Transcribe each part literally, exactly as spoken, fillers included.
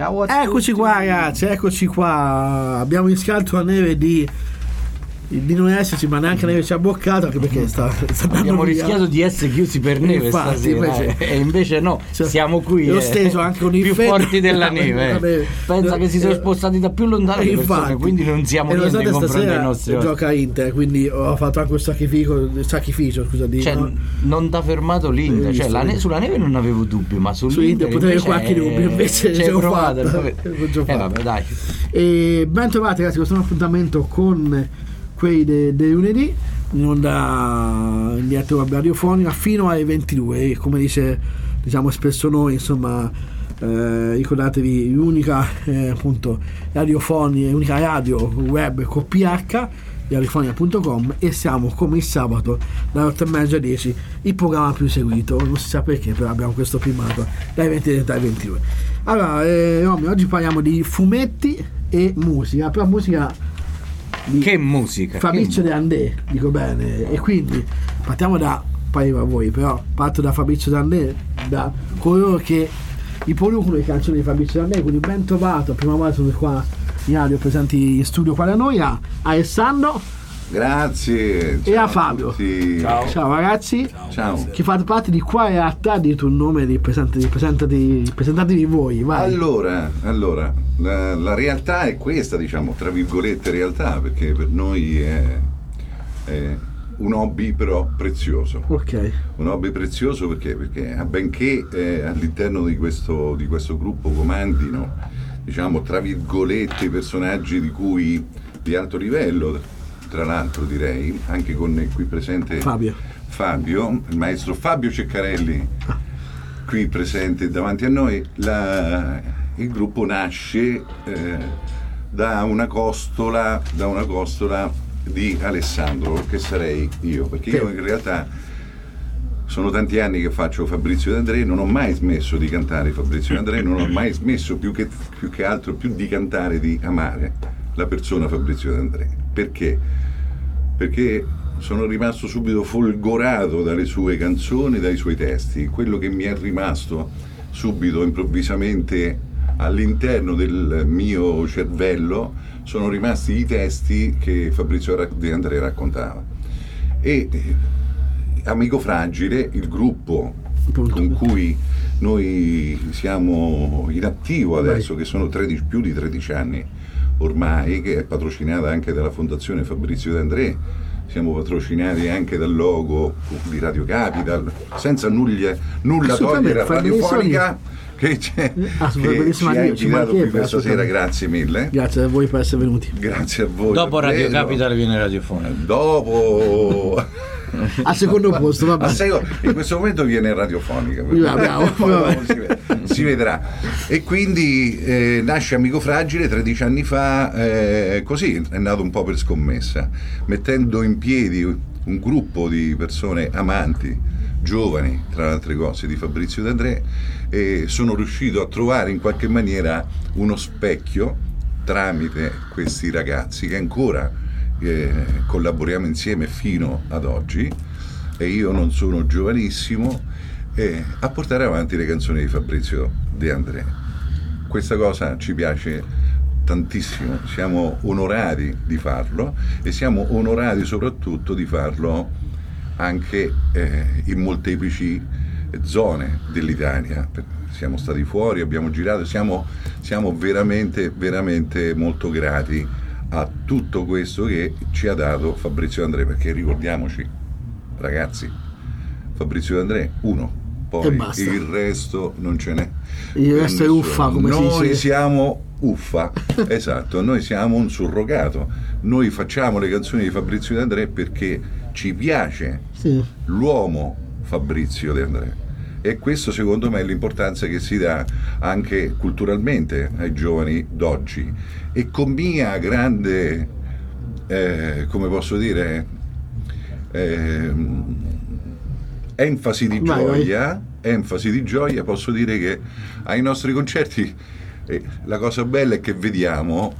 Ciao a Eccoci tutti. qua ragazzi, eccoci qua. Abbiamo mischiato la neve di di non esserci, ma neanche neve ci ha boccato, anche perché sta, sta andando Abbiamo via. rischiato di essere chiusi per neve Infatti, stasera invece- eh, e invece no, Cioè, siamo qui l'ho eh, steso anche con il più freddo. forti della No, neve, con la neve. pensa che si sono Eh, spostati da più lontano le persone, infatti. quindi non siamo E niente in nonostante confronto ai stasera nostri ospiti. gioca Inter, quindi ho fatto anche un sacrificio, sacrificio scusa di Cioè, no? non t'ha fermato l'Inter, Hai cioè, visto? la ne- sulla neve non avevo dubbi, ma Su sull'Inter Inter potevi invece, qualche dubbio, invece ci ce hai l'ho provato, fatta. vabbè. Ce l'ho Eh fatta. vabbè, dai. E ben trovati ragazzi, questo è un appuntamento con quelli dei de lunedì in onda in diretta radiofonica fino alle ventidue e come dice diciamo spesso noi, insomma, eh, ricordatevi l'unica eh, appunto radiofonia, l'unica radio web con P H, radiofonia punto com, e siamo come il sabato dalle otto e mezza alle dieci, il programma più seguito, non si sa perché, però abbiamo questo primato dai venti alle ventidue. Allora eh, Romy, oggi parliamo di fumetti e musica, però musica di Che musica, Fabrizio che- De André, dico bene, e quindi partiamo da, poi a voi, però parto da Fabrizio De André, da coloro che riproducono le canzoni di Fabrizio De André, quindi ben trovato, prima volta sono qua in radio presenti in studio qua da noi, a Alessandro Grazie. e ciao a Fabio. tutti. Ciao. Ciao ragazzi, Ciao. che fate parte di quale realtà, dite un nome, di presentatevi, presentatevi, presentatevi voi, vai. Allora, allora la, la realtà è questa, diciamo, tra virgolette realtà, perché per noi è, è un hobby però prezioso. Ok, Un hobby prezioso perché, perché benché eh, all'interno di questo, di questo gruppo comandino, diciamo, tra virgolette, personaggi di cui di alto livello, tra l'altro direi, anche con il qui presente Fabio. Fabio, il maestro Fabio Ceccarelli, qui presente davanti a noi, la- il gruppo nasce eh, da una costola, da una costola di Alessandro, che sarei io, perché io in realtà sono tanti anni che faccio Fabrizio De André, non ho mai smesso di cantare Fabrizio De André, non ho mai smesso più che, più che altro più di cantare, di amare la persona Fabrizio De André. Perché? Perché sono rimasto subito folgorato dalle sue canzoni, dai suoi testi. Quello che mi è rimasto subito, improvvisamente, all'interno del mio cervello sono rimasti i testi che Fabrizio De André raccontava. E eh, Amico Fragile, il gruppo Punto. con cui noi siamo in attivo adesso, che sono tredici, più di tredici anni ormai, che è patrocinata anche dalla Fondazione Fabrizio De André, siamo patrocinati anche dal logo di Radio Capital, senza nulla, nulla Assolutamente, togliere a fai benissimo Radiofonica che, c'è, Ah, che benissimo ci a ha Dio, ci invitato qui mancherebbe, questa sera, assolutamente. grazie mille. Grazie a voi per essere venuti. Grazie a voi. Dopo Radio davvero. Capital viene Radiofonica. Dopo Al secondo posto, vabbè. A seco- in questo momento viene radiofonica, Bravo, bravo, poi vabbè. dopo si, ved- si vedrà. E quindi eh, nasce Amico Fragile tredici anni fa, eh, così è nato un po' per scommessa, mettendo in piedi un gruppo di persone amanti, giovani, tra le altre cose, di Fabrizio De André, e sono riuscito a trovare in qualche maniera uno specchio tramite questi ragazzi che ancora eh, collaboriamo insieme fino ad oggi, e io non sono giovanissimo, eh, a portare avanti le canzoni di Fabrizio De André. Questa cosa ci piace tantissimo, siamo onorati di farlo, e siamo onorati soprattutto di farlo anche eh, in molteplici zone dell'Italia. Siamo stati fuori, abbiamo girato, siamo, siamo veramente, veramente molto grati a tutto questo che ci ha dato Fabrizio De André, perché ricordiamoci, ragazzi, Fabrizio De André, uno, E poi basta. il resto non ce n'è. Il resto è Nessuno. uffa, come si Noi dice. siamo uffa, esatto, noi siamo un surrogato, noi facciamo le canzoni di Fabrizio De André perché ci piace Sì. l'uomo Fabrizio De André, e questo secondo me è l'importanza che si dà anche culturalmente ai giovani d'oggi, e con mia grande eh, come posso dire eh, enfasi di Vai, gioia enfasi di gioia posso dire che ai nostri concerti eh, la cosa bella è che vediamo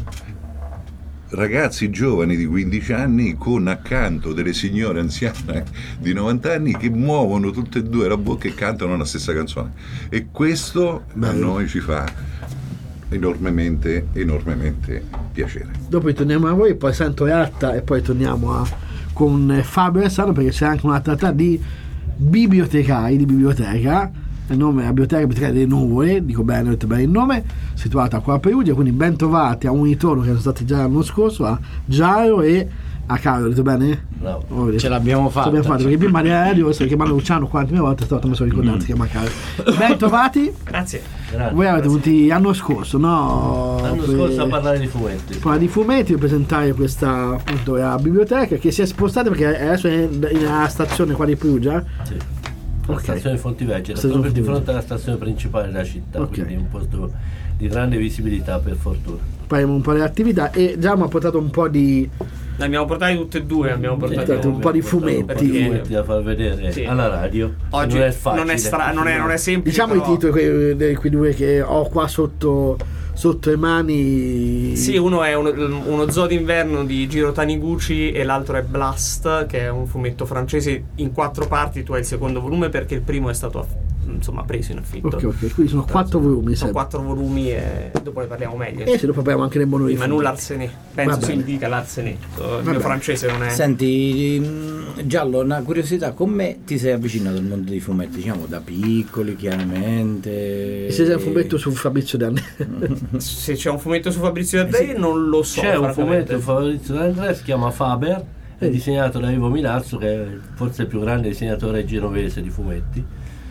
ragazzi giovani di quindici anni con accanto delle signore anziane di novanta anni che muovono tutte e due la bocca e cantano la stessa canzone, e questo a Bello. noi ci fa enormemente, enormemente piacere. Dopo ritorniamo a voi, poi sento Atta e poi torniamo a, con Fabio Alessandro, perché c'è anche un'altra realtà di bibliotecari, di biblioteca. Il nome è la Biblioteca Biblioteca delle Nuvole, dico bene, ho detto bene il nome, situata qua a Perugia, quindi ben trovati a Unitorno, che sono stati già l'anno scorso, a Giaro e a Carlo, ho detto bene? No, Oh, ce l'abbiamo fatta. Ce l'abbiamo fatta, perché prima di radio stavo chiamando Luciano quante volte, stavolta mi sono ricordato, si chiama Carlo. Ben trovati. Grazie. Grazie. Voi avete venuti l'anno scorso, no? L'anno Per- scorso a parlare di fumetti. parlare di fumetti, per presentare questa appunto la biblioteca che si è spostata perché adesso è nella stazione qua di Perugia. Sì. La Ok. stazione Fontivegge, Stazione proprio di Fontivegge. fronte alla stazione principale della città, Ok. quindi un posto di grande visibilità, per fortuna. Faremo un po' di attività e già mi ha portato un po' di Ne abbiamo portati tutte e due, abbiamo portato Sì, un po' di Portato un po' di fumetti. fumetti da far vedere Sì. alla radio. Oggi non è facile. non è, stra- non è, non è semplice. diciamo i però- titoli quei, dei- quei due che ho qua sotto sotto le mani. Sì, uno è uno, uno zoo d'inverno di Jiro Taniguchi e l'altro è Blast, che è un fumetto francese in quattro parti. Tu hai il secondo volume perché il primo è stato aff- insomma preso in affitto. Ok, ok, quindi sono quattro volumi. Sono sempre. quattro volumi e dopo ne parliamo meglio. E se dopo abbiamo anche le bonus. Ma nulla Larsenet, Va penso si bene. dica Larsenet. Il Va mio bene. francese non è. Senti, mh, Giallo, una curiosità, come ti sei avvicinato al mondo dei fumetti? Diciamo da piccoli, chiaramente. E se c'è un fumetto su Fabrizio Danni. Se c'è un fumetto su Fabrizio D'Andrea non lo so. C'è un francamente. fumetto Fabrizio D'Andrea, si chiama Faber, è Eh. disegnato da Ivo Milazzo, che è forse il più grande disegnatore genovese di fumetti,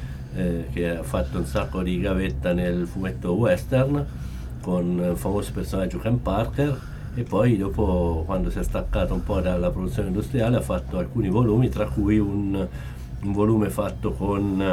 eh, che ha fatto un sacco di gavetta nel fumetto western con il famoso personaggio Ken Parker, e poi dopo, quando si è staccato un po' dalla produzione industriale, ha fatto alcuni volumi, tra cui un, un volume fatto con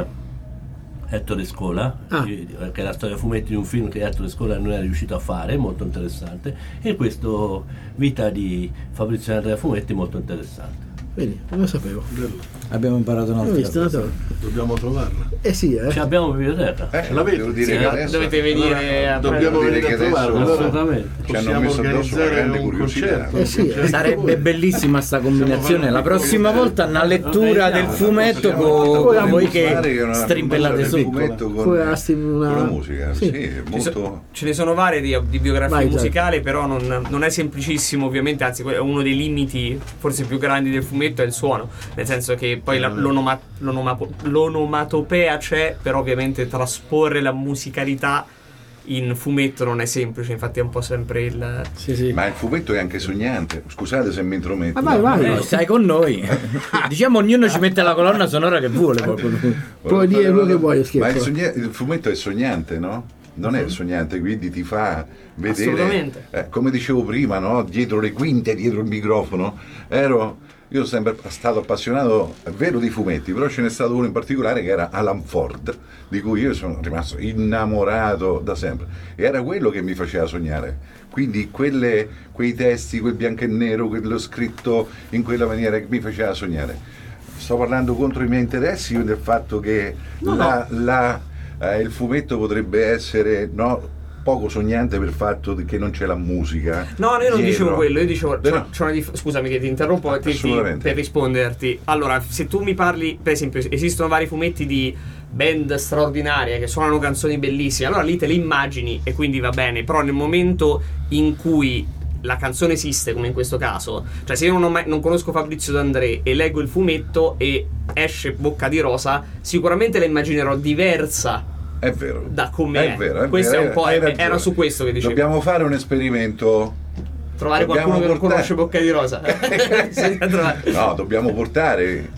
Ettore Scola, Ah. che è la storia fumetti di un film che Ettore Scola non è riuscito a fare, molto interessante, e questo Vita di Fabrizio D'Andrea Fumetti, molto interessante. Vedi, non lo sapevo. Abbiamo imparato L'ho un'altra visto, cosa. no? Dobbiamo trovarla. Eh sì, eh. Ce l'abbiamo in biblioteca. Eh, L'avete? devo dire Sì, che no, adesso dovete venire Allora, a dobbiamo Devo dire venire a che adesso- trovarla. Allora Assolutamente. ci hanno possiamo messo addosso una organizzare grande un curiosità. concerto. Eh sì, un concerto. Sarebbe bellissima sta combinazione. La prossima volta una lettura del fumetto Possiamo- con potremmo voi fare che una- strimpellate una- su. un fumetto con, Poi asti una- con la musica, sì. sì, Ci so- molto. ce ne sono varie di, di biografie Vai, Giacomo. musicali, però non, non è semplicissimo, ovviamente, anzi que- è uno dei limiti forse più grandi del fumetto è il suono, nel senso che poi la- l'onoma- l'onoma- l'onomatopea c'è, però ovviamente trasporre la musicalità in fumetto non è semplice, infatti è un po' sempre il... Sì, sì. Ma il fumetto è anche sognante. Scusate se mi intrometto. Ma vai, vai. Eh, stai con noi. Diciamo ognuno ci mette la colonna sonora che vuole. Qualcuno. Puoi dire quello che vuoi, scherzo. Ma il, sogna- il fumetto è sognante, no? Non è sognante, quindi ti fa vedere. Assolutamente. eh, come dicevo prima, no? Dietro le quinte, dietro il microfono. Ero. Io sono sempre stato appassionato, è vero, di fumetti, però ce n'è stato uno in particolare che era Alan Ford, di cui io sono rimasto innamorato da sempre. E era quello che mi faceva sognare. Quindi quelle, quei testi, quel bianco e nero, quello scritto in quella maniera che mi faceva sognare. Sto parlando contro i miei interessi del fatto che la- la, eh, il fumetto potrebbe essere, no, poco sognante per il fatto di- che non c'è la musica. No, no, io non dietro. dicevo quello, io dicevo... Beh, c'è- no. c'è una dif- scusami che ti interrompo ti- ti- Assolutamente. per risponderti. Allora, se tu mi parli, per esempio, esistono vari fumetti di band straordinarie che suonano canzoni bellissime, allora lì te le immagini e quindi va bene, però nel momento in cui la canzone esiste, come in questo caso, cioè se io non, ho mai, non conosco Fabrizio D'Andrea e leggo il fumetto e esce Bocca di Rosa, sicuramente la immaginerò diversa È vero. da come è. vero, è Questo vero, è un po', hai era ragione. su questo che dicevo. Dobbiamo fare un esperimento. Trovare Dobbiamo qualcuno che non portare- conosce Bocca di Rosa. Bisogna trovare. No, dobbiamo portare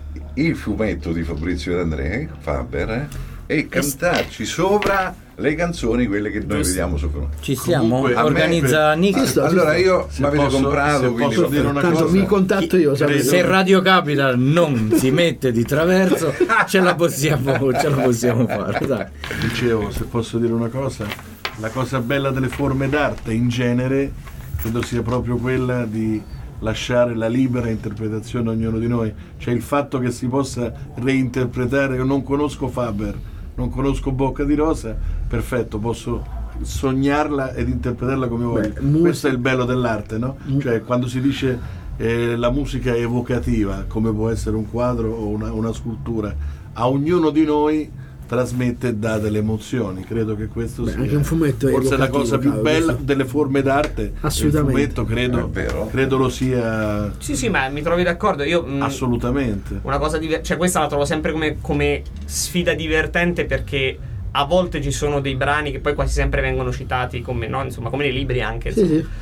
il fumetto di Fabrizio D'Andrea, Faber, eh, e cantarci sopra le canzoni, quelle che noi Giusto. vediamo su fumetto. Ci stiamo. Comunque, a me- Organizza Nick. sto- Allora io Se mi avete posso- comprato, se quindi posso va dire bene. una Tanto cosa? mi contatto io, sapete? Se Radio Capital non si mette di traverso, ce la possiamo, ce la possiamo fare. Dai. Dicevo, se posso dire una cosa, la cosa bella delle forme d'arte in genere credo sia proprio quella di lasciare la libera interpretazione a ognuno di noi, cioè il fatto che si possa reinterpretare. Io non conosco Faber, non conosco Bocca di Rosa, perfetto, posso sognarla ed interpretarla come voglio. Beh, mus- Questo è il bello dell'arte, no? Cioè quando si dice eh, la musica è evocativa, come può essere un quadro o una, una scultura, a ognuno di noi trasmette e dà delle emozioni. Credo che questo Beh, sia anche un fumetto è forse la evocativo, cosa più caro, bella questo. delle forme d'arte. Assolutamente. Il fumetto credo, È vero. credo lo sia Sì, sì, ma mi trovi d'accordo. Io mh, assolutamente. una cosa diver- cioè questa la trovo sempre come, come sfida divertente, perché a volte ci sono dei brani che poi quasi sempre vengono citati come, no? Insomma, come nei libri anche. Sì, sì.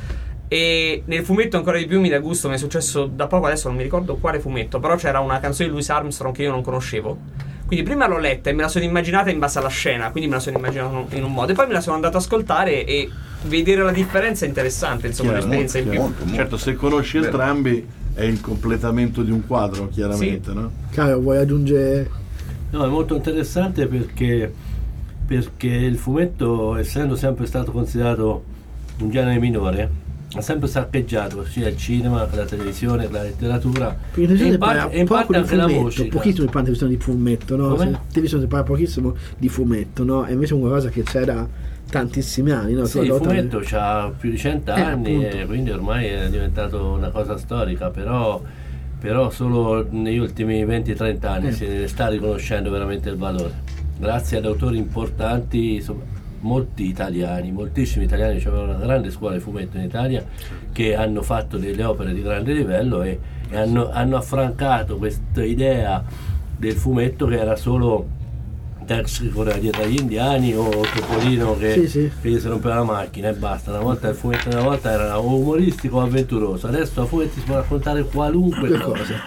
E nel fumetto ancora di più mi dà gusto. Mi è successo da poco, adesso non mi ricordo quale fumetto, però c'era una canzone di Louis Armstrong che io non conoscevo. Quindi prima l'ho letta e me la sono immaginata in base alla scena, quindi me la sono immaginata in un modo, e poi me la sono andato ad ascoltare e vedere la differenza è interessante, insomma, Chiaro, un'esperienza in più. molto, molto. Certo, se conosci Vero. entrambi è il completamento di un quadro, chiaramente, Sì. no? Caro, vuoi aggiungere? No, è molto interessante perché, perché il fumetto, essendo sempre stato considerato un genere minore, ha sempre saccheggiato sia il cinema che la televisione che la letteratura Perché in e televisione in parla parte, e in poco parte di anche la fumetto, musica. pochissimo di parte di fumetto, no? Come? Se- in televisione si parla pochissimo di fumetto, no? E invece è una cosa che c'è da tantissimi anni, no? Sì, Tu il adota- fumetto ha più di Eh, cent'anni appunto. e quindi ormai è diventato una cosa storica, però, però solo negli ultimi venti trenta anni Eh. si ne sta riconoscendo veramente il valore. Grazie ad autori importanti, insomma, molti italiani, moltissimi italiani, c'è una grande scuola di fumetto in Italia che hanno fatto delle opere di grande livello e, e hanno, hanno affrancato questa idea del fumetto che era solo Tex che correva dietro agli indiani o Topolino che, Sì, sì. che gli si rompeva la macchina e basta. Una volta il fumetto una volta era umoristico o avventuroso, adesso a fumetti si può raccontare qualunque Che cosa, cosa?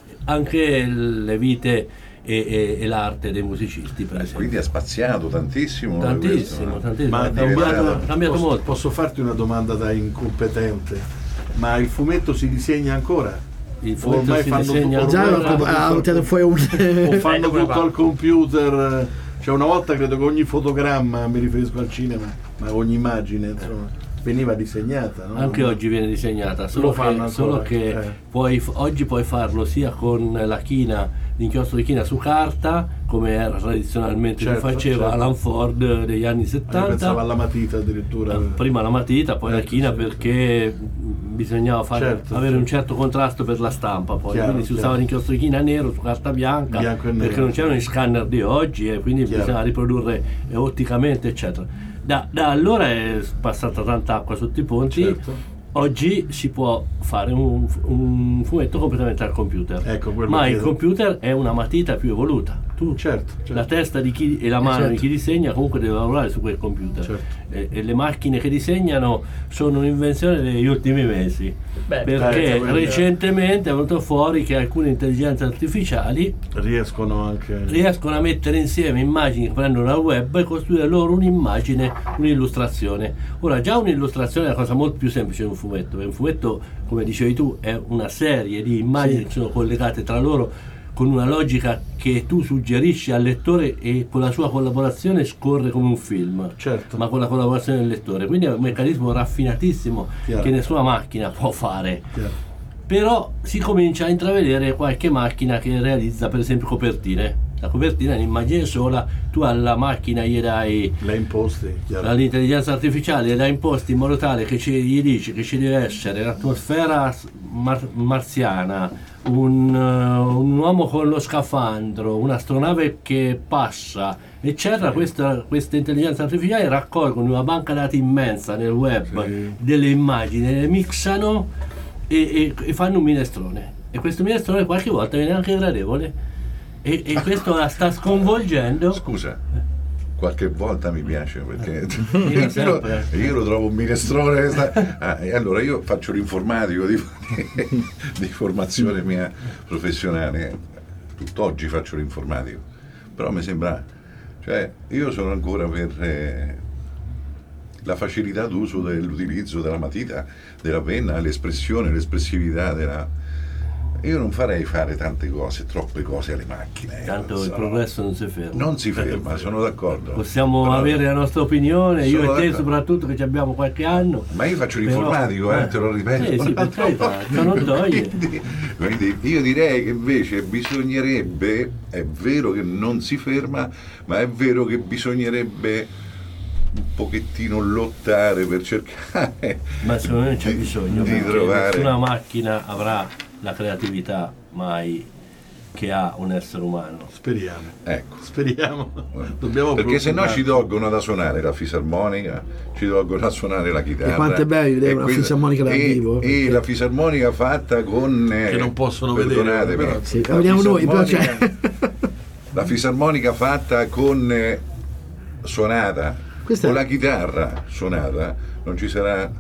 anche le vite e, e- e l'arte dei musicisti, per esempio. Quindi ha spaziato tantissimo. Tantissimo, questo, tantissimo, Ma è è cambiato, diventato- è cambiato posso, molto. posso farti una domanda da incompetente? Ma il fumetto si disegna ancora? Il O fumetto ormai si fanno disegna tutto- Già ancora. ormai- ha ha tirato fuori un... O fanno Eh, come tutto va? al computer? Cioè una volta credo che ogni fotogramma, mi riferisco al cinema, ma ogni immagine insomma veniva disegnata, no? Anche oggi viene disegnata, Lo solo fanno che, ancora, solo che eh. puoi, oggi puoi farlo sia con la china, l'inchiostro di china su carta, come era tradizionalmente Certo, si faceva certo. Alan Ford degli anni Ah, io pensavo settanta. alla matita addirittura. Eh, Prima la matita, poi la Ecco, china sì, perché bisognava fare, Certo, avere sì. un certo contrasto per la stampa, poi Chiaro, quindi si chiaro. usava l'inchiostro di china nero su carta bianca, Bianco e nero, perché non c'erano sì. gli scanner di oggi e quindi Chiaro. bisognava riprodurre eh, otticamente eccetera. Da, da allora è passata tanta acqua sotto i ponti. Certo. Oggi si può fare un, un fumetto completamente al computer, Ecco, quello ma che- il computer è una matita più evoluta. Tu, Certo, certo. la testa di chi, e la mano certo. di chi disegna comunque deve lavorare su quel computer. Certo. E, e le macchine che disegnano sono un'invenzione degli ultimi mesi, Beh, perché eh, quello- recentemente è venuto fuori che alcune intelligenze artificiali Riescono anche riescono a mettere insieme immagini che prendono dal web e costruire loro un'immagine, un'illustrazione. Ora, già un'illustrazione è una cosa molto più semplice di un fumetto, perché un fumetto, come dicevi tu, è una serie di immagini Sì. che sono collegate tra loro con una logica che tu suggerisci al lettore e con la sua collaborazione scorre come un film, Certo. ma con la collaborazione del lettore. Quindi è un meccanismo raffinatissimo Chiaro. che nessuna macchina può fare. Chiaro. Però si comincia a intravedere qualche macchina che realizza per esempio copertine. La copertina è un'immagine sola, tu alla macchina gli dai, le imposte, chiaro. all'intelligenza artificiale gli dai imposti in modo tale che ci, gli dici che ci deve essere l'atmosfera mar- marziana, un, uh, un uomo con lo scafandro, un'astronave che passa, eccetera. Questa, queste intelligenze artificiali raccolgono una banca dati immensa nel web Sì. delle immagini, le mixano e, e- e fanno un minestrone. E questo minestrone qualche volta viene anche gradevole. E, e questo la sta sconvolgendo. Scusa, qualche volta mi piace perché Io io, sempre. io lo trovo un minestrone. sta- ah, e allora io faccio l'informatico di, di formazione mia professionale, tutt'oggi faccio l'informatico, però mi sembra, cioè io sono ancora per eh, la facilità d'uso dell'utilizzo della matita, della penna, l'espressione, l'espressività della... Io non farei fare tante cose, troppe cose alle macchine. Tanto non il so. progresso non si ferma. Non si ferma, sono d'accordo. Possiamo Però- avere la nostra opinione, io Sono e te d'accordo. soprattutto che ci abbiamo qualche anno. Ma io faccio Però- l'informatico, eh, eh. te lo ripeto. Sì, sì, per carità, ciò non toglie. Quindi, quindi io direi che invece bisognerebbe, è vero che non si ferma, ma è vero che bisognerebbe un pochettino lottare per cercare Ma secondo me non c'è di- bisogno, di perché trovare. nessuna macchina avrà la creatività mai che ha un essere umano. Speriamo. Ecco. Speriamo. Dobbiamo Perché se no preoccuparci. ci tolgono da suonare la fisarmonica, ci tolgono da suonare la chitarra. E quanto è bello vedere E una quella- fisarmonica dal e- vivo, E perché- la fisarmonica fatta con... eh, Che non possono vedere, perdonatemi, però- Sì, la la vediamo noi, però fisarmonica- cioè... La fisarmonica fatta con eh, suonata, Questa con è- la chitarra suonata, non ci sarà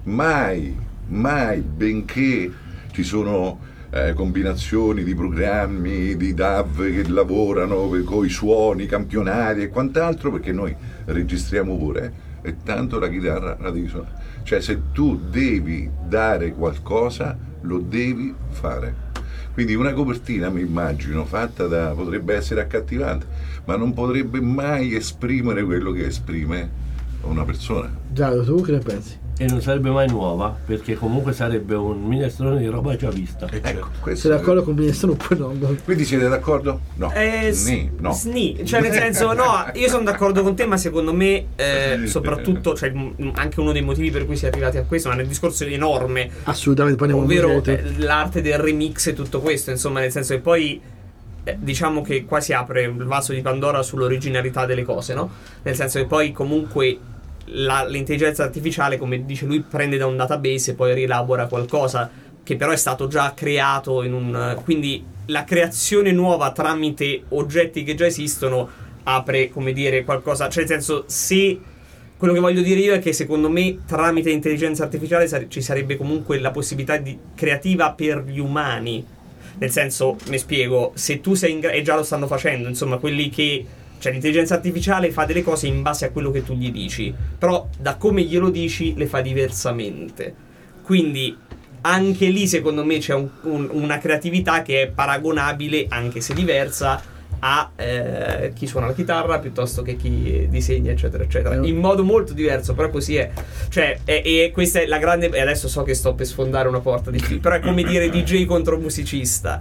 mai, mai, benché ci sono eh, combinazioni di programmi, di D A V che lavorano con i suoni, campionati e quant'altro, perché noi registriamo pure e tanto la chitarra la devi suonare. Cioè se tu devi dare qualcosa, lo devi fare. Quindi una copertina, mi immagino, fatta da... potrebbe essere accattivante, ma non potrebbe mai esprimere quello che esprime una persona. Giallo, tu che ne pensi? E non sarebbe mai nuova, perché comunque sarebbe un minestrone di roba già vista. Eh, certo. Questo Sei d'accordo con me? Sono poi no, no. Quindi siete d'accordo? No. Eh, Sì, no. sni. Cioè nel senso, no, io sono d'accordo con te, ma secondo me eh, soprattutto, cioè, m- anche uno dei motivi per cui si è arrivati a questo, ma nel discorso enorme, Assolutamente, poi andiamo ovvero dietro. eh, l'arte del remix e tutto questo, insomma, nel senso che poi eh, diciamo che qua si apre il vaso di Pandora sull'originalità delle cose, no? Nel senso che poi comunque la- l'intelligenza artificiale, come dice lui, prende da un database e poi rielabora qualcosa che però è stato già creato in un... quindi la creazione nuova tramite oggetti che già esistono apre, come dire, qualcosa, cioè nel senso, se quello che voglio dire io è che secondo me tramite intelligenza artificiale sare- ci sarebbe comunque la possibilità di creativa per gli umani, nel senso, mi spiego, se tu sei in gra- e già lo stanno facendo, insomma, quelli che, cioè l'intelligenza artificiale fa delle cose in base a quello che tu gli dici, però da come glielo dici le fa diversamente, quindi anche lì secondo me c'è un- un- una creatività che è paragonabile, anche se diversa, a eh, chi suona la chitarra piuttosto che chi disegna, eccetera eccetera, in modo molto diverso, però così è, cioè è, e questa è la grande, e adesso so che sto per sfondare una porta di filo, però è come dire D J contro musicista,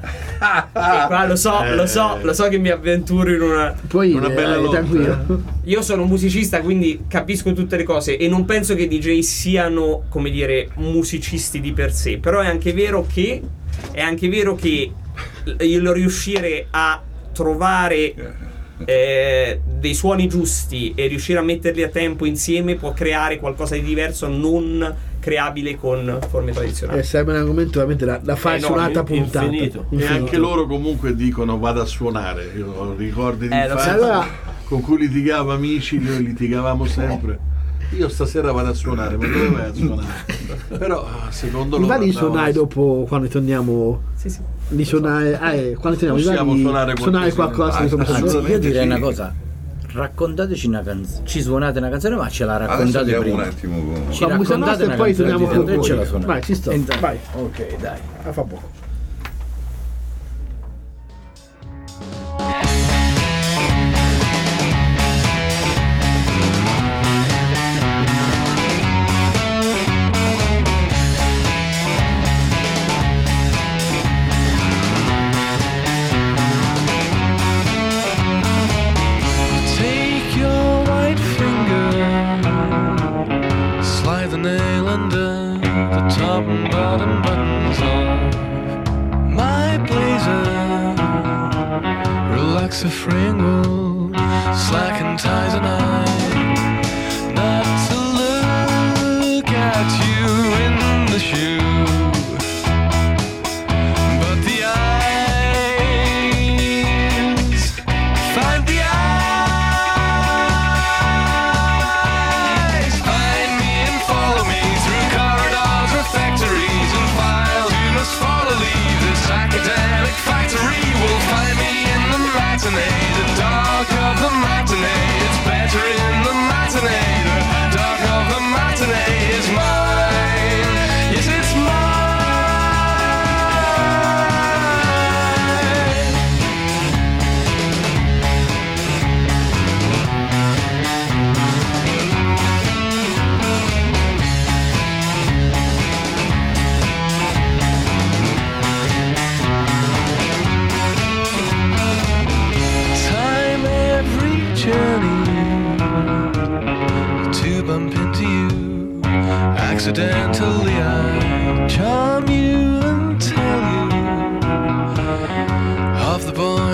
e qua lo so, lo so, lo so che mi avventuro in una... Poi Una bella eh, lotta. tranquillo. Io sono un musicista, quindi capisco tutte le cose e non penso che i D J siano, come dire, musicisti di per sé, però è anche vero che è anche vero che il riuscire a trovare eh, dei suoni giusti e riuscire a metterli a tempo insieme può creare qualcosa di diverso, non creabile con forme tradizionali. Eh, sarebbe un argomento veramente da, da fare Eh, no, su un'altra in- puntata. infinito. E anche loro comunque dicono vado a suonare. Io ho ricordi di Eh, lo so. infanzia Allora- con cui litigavo amici, noi litigavamo sempre. Io stasera vado a suonare, ma dove vai a suonare? Però secondo Mi loro va di andava- suonare dopo quando torniamo Sì, sì. di suonare ah, eh, quando torniamo mi va Possiamo di suonare suonare qualcosina. qualcosa di come Ah, sono- assolutamente. Io direi sì. una cosa, raccontateci una canzone, ci suonate una canzone, ma ce la Adesso raccontate andiamo prima. un attimo con... Ci La musica raccontate nostra e una poi canzone torniamo di con Andrea e voi. ce la suonate. Vai, ci sto, Intanto- vai. Ok, dai. Ah, fa poco. Take your white finger, slide the nail under the top and bottom buttons of my blazer. Relax the fringle, slacken ties and I not to look at you in the shoe, but the eyes find the eyes. Find me and follow me through corridors or factories and files. You must follow, leave this academic factory. Will find me in the matinee, the dark of the matinee. It's better in the matinee. The dark of the matinee is mine. Yes, it's mine. Time every journey to bump into you. Accidentally I charm you and tell you of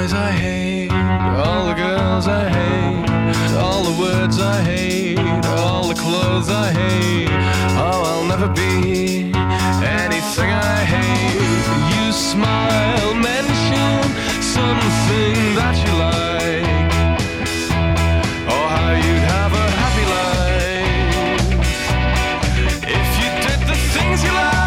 boys I hate, all the girls I hate, all the words I hate, all the clothes I hate. Oh, I'll never be anything I hate. You smile, mention something that you like, or how you'd have a happy life if you did the things you like.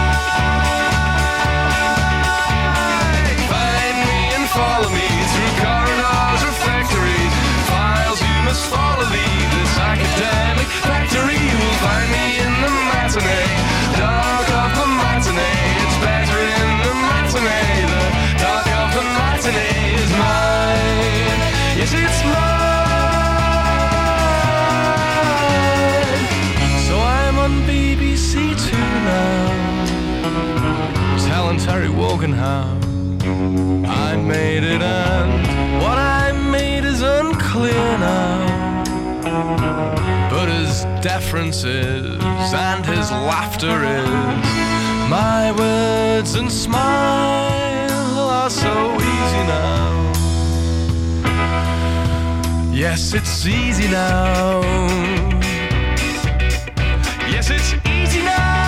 Find me and follow me through corridors or factories, files you must follow, leave this academic factory. You'll find me in the matinee, dark of the matinee. It's better in the matinee, the dark of the matinee is mine. Yes, it's mine. So I'm on B B C Two now, telling Terry Wogan how I made it, and what I made is unclear now. But his deference is, and his laughter is, my words and smile are so easy now. Yes, it's easy now. Yes, it's easy now.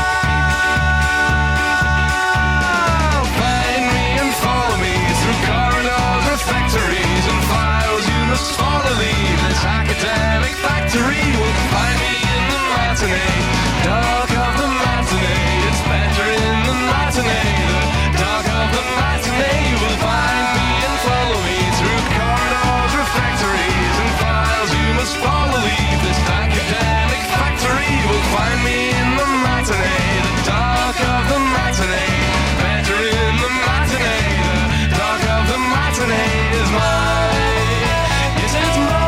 Find me and follow me through corridors or factories and files you must follow, leave this academic factory. Will find me in the matinee, dark of the matinee. It's better in the matinee, the dark of the matinee. You will find me and follow me through corridors or factories and files you must follow, leave this academic factory. You will find me in the matinee, the dark of the matinee. Better in the matinee, the dark of the matinee is mine. Yes, it's mine.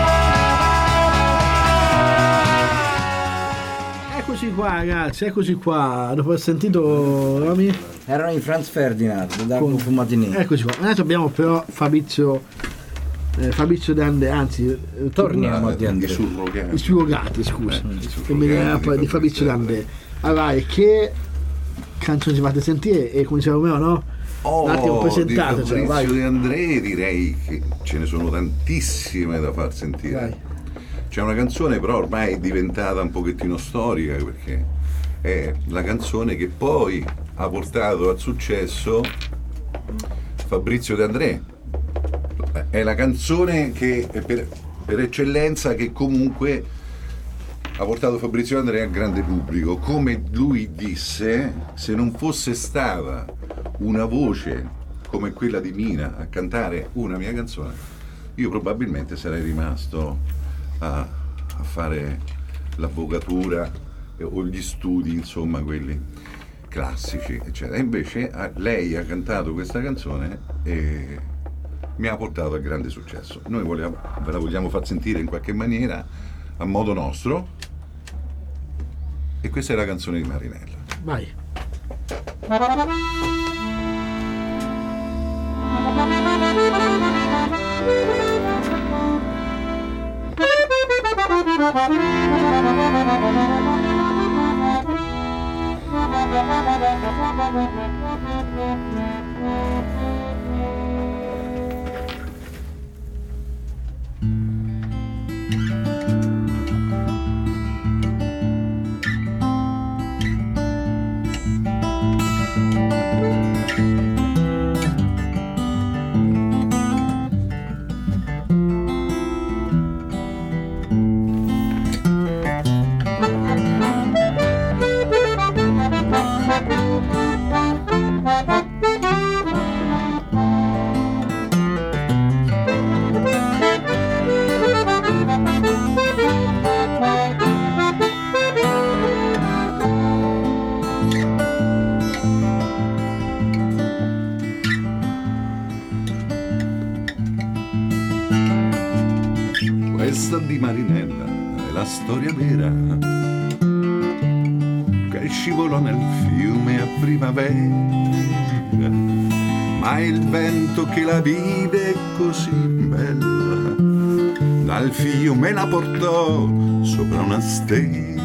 Eccoci qua ragazzi, eccoci qua. Dopo aver sentito Romy, Erano in Franz Ferdinand da Con- Fumatini. eccoci qua. Adesso abbiamo però Fabrizio eh, Fabrizio De André, anzi eh, Torniamo a I Di André. surrogati. i surrogati, scusa. Eh, i Che surrogati mi viene di di Fabrizio De André. Allora, e che canzoni ci fate sentire? E come diceva Romeo, no? Oh, Un attimo di presentatecelo, vai. Fabrizio De André direi che ce ne sono tantissime da far sentire. Vai. C'è una canzone però ormai diventata un pochettino storica, perché è la canzone che poi ha portato al successo Fabrizio De André. È la canzone che è per, per eccellenza che comunque ha portato Fabrizio De André al grande pubblico. Come lui disse, se non fosse stata una voce come quella di Mina a cantare una mia canzone, io probabilmente sarei rimasto a, a fare l'avvocatura o gli studi, insomma, quelli classici, eccetera. E invece a- lei ha cantato questa canzone e mi ha portato al grande successo. Noi vogliamo, ve la vogliamo far sentire in qualche maniera a modo nostro, e questa è la canzone di Marinella. Vai. Questa di Marinella è la storia vera che scivolò nel fiume a primavera, ma il vento che la vide così bella dal fiume la portò sopra una stella.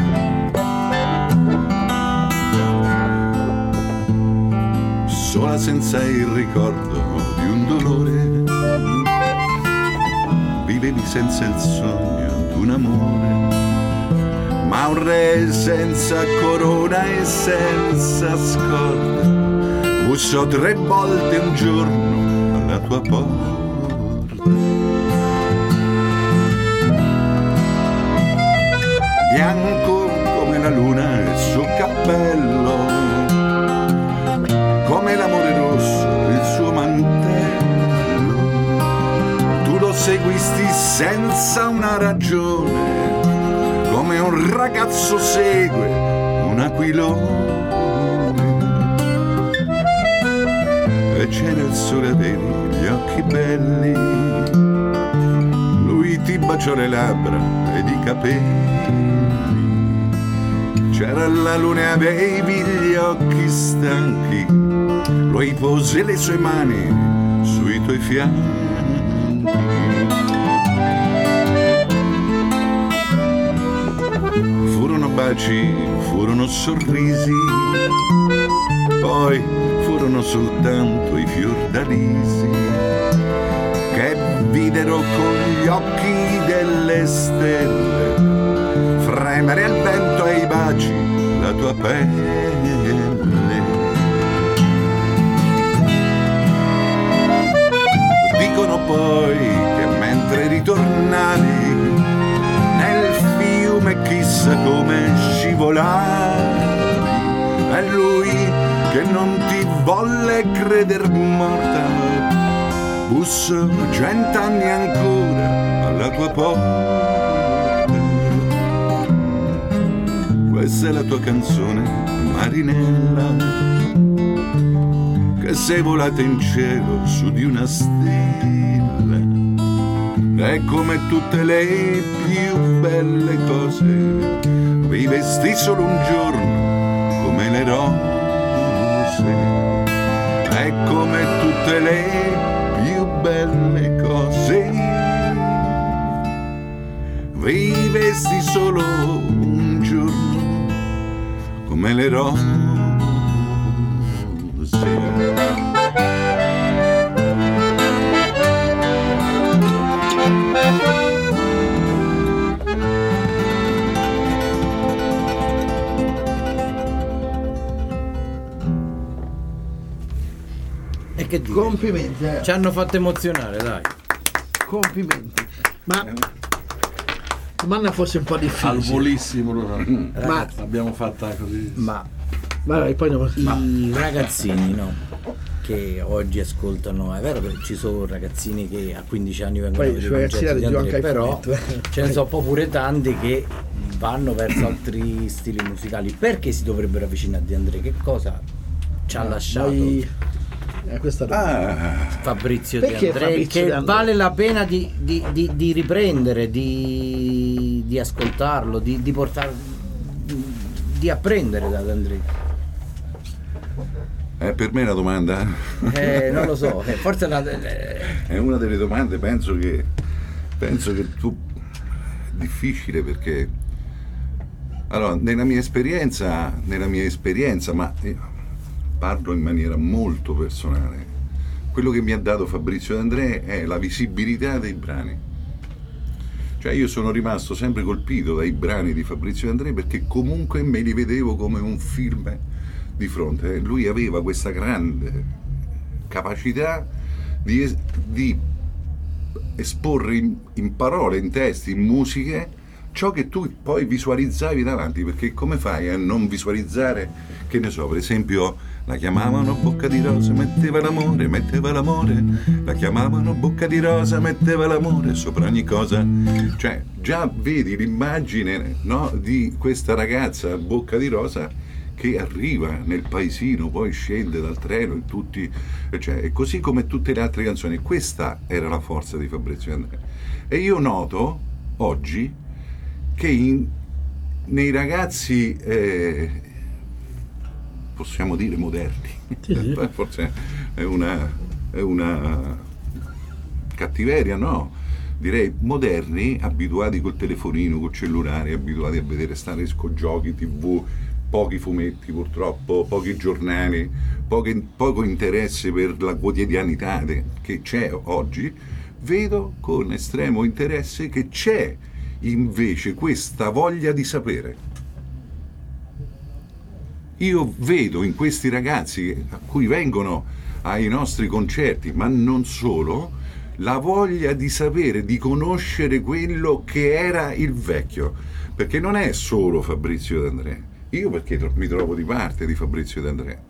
Sola senza il ricordo di un dolore, vivevi senza il sogno di un amore, ma un re senza corona e senza scorta bussò tre volte un giorno alla tua porta. Bianco come la luna e il suo cappello, come l'amore rosso il suo mantello, tu lo seguisti senza una ragione, come un ragazzo segue un aquilone, e c'era il sole, avevi gli occhi belli, lui ti baciò le labbra ed i capelli, c'era la luna e avevi gli occhi stanchi, lui pose le sue mani sui tuoi fianchi. Furono baci, furono sorrisi, poi furono soltanto i fiordalisi che videro con gli occhi delle stelle fremere al vento e ai baci la tua pelle. Dicono poi che mentre ritornavi nel fiume chissà come scivolavi, è lui che non ti volle creder morta, bussò cent'anni ancora alla tua porta. Questa è la tua canzone, Marinella, che sei volata in cielo su di una stella, e come tutte le più belle cose vivesti solo un giorno come le rose, e come tutte le più belle cose vivesti solo un giorno come le rose. E che dire? Complimenti, eh. Ci hanno fatto emozionare, dai. Complimenti. Ma domanda forse un po' Al difficile. volissimo lo Ma l'abbiamo fatta così. Ma vabbè, poi non... i ragazzini, no, che oggi ascoltano, è vero che ci sono ragazzini che a quindici anni vengono Poi a vedere sui i ragazzini concerti di arrivo Andrea, anche al però fumetto. ce ne sono poi pure tanti che vanno verso altri stili musicali. Perché si dovrebbero avvicinare di Andrea? Che cosa ci ha lasciato Noi... Eh, questa Ah, Fabrizio De Perché André, Fabrizio che De André? vale la pena di, di, di, di riprendere, di, di ascoltarlo, di, di portare, di apprendere da André? eh, per me è una domanda, Eh, non lo so, eh, forse la, eh, è una delle domande, penso che penso che tu è difficile, perché allora nella mia esperienza nella mia esperienza ma io parlo in maniera molto personale, quello che mi ha dato Fabrizio De André è la visibilità dei brani. Cioè io sono rimasto sempre colpito dai brani di Fabrizio De André, perché comunque me li vedevo come un film di fronte. Lui aveva questa grande capacità di, es- di esporre in, in parole, in testi, in musiche, ciò che tu poi visualizzavi davanti, perché come fai a non visualizzare, che ne so, per esempio la chiamavano bocca di rosa, metteva l'amore, metteva l'amore, la chiamavano bocca di rosa, metteva l'amore sopra ogni cosa. Cioè già vedi l'immagine, no, di questa ragazza bocca di rosa che arriva nel paesino, poi scende dal treno e tutti, cioè, e così come tutte le altre canzoni. Questa era la forza di Fabrizio De André. E io noto oggi che in, nei ragazzi eh, possiamo dire moderni, Sì, sì. forse è una, è una cattiveria, no? Direi moderni, abituati col telefonino, col cellulare, abituati a vedere stare con giochi, tv, pochi fumetti purtroppo, pochi giornali, pochi, poco interesse per la quotidianità de, che c'è oggi, vedo con estremo interesse che c'è invece questa voglia di sapere. Io vedo in questi ragazzi a cui vengono ai nostri concerti, ma non solo, la voglia di sapere, di conoscere quello che era il vecchio, perché non è solo Fabrizio De André. Io perché mi trovo di parte di Fabrizio De André,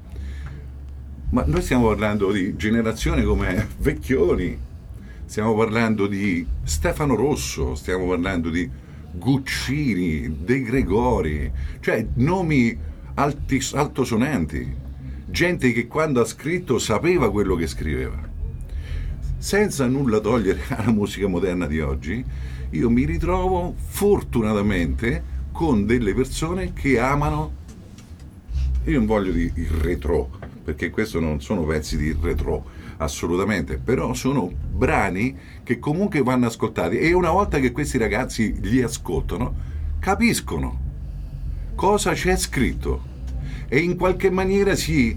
ma noi stiamo parlando di generazioni come Vecchioni, stiamo parlando di Stefano Rosso, stiamo parlando di Guccini, De Gregori, cioè nomi alti, altosonanti, gente che quando ha scritto sapeva quello che scriveva. Senza nulla togliere alla musica moderna di oggi, io mi ritrovo fortunatamente con delle persone che amano, io non voglio dire il retro, perché questo non sono pezzi di retro, assolutamente, però sono brani che comunque vanno ascoltati, e una volta che questi ragazzi li ascoltano capiscono cosa c'è scritto e in qualche maniera si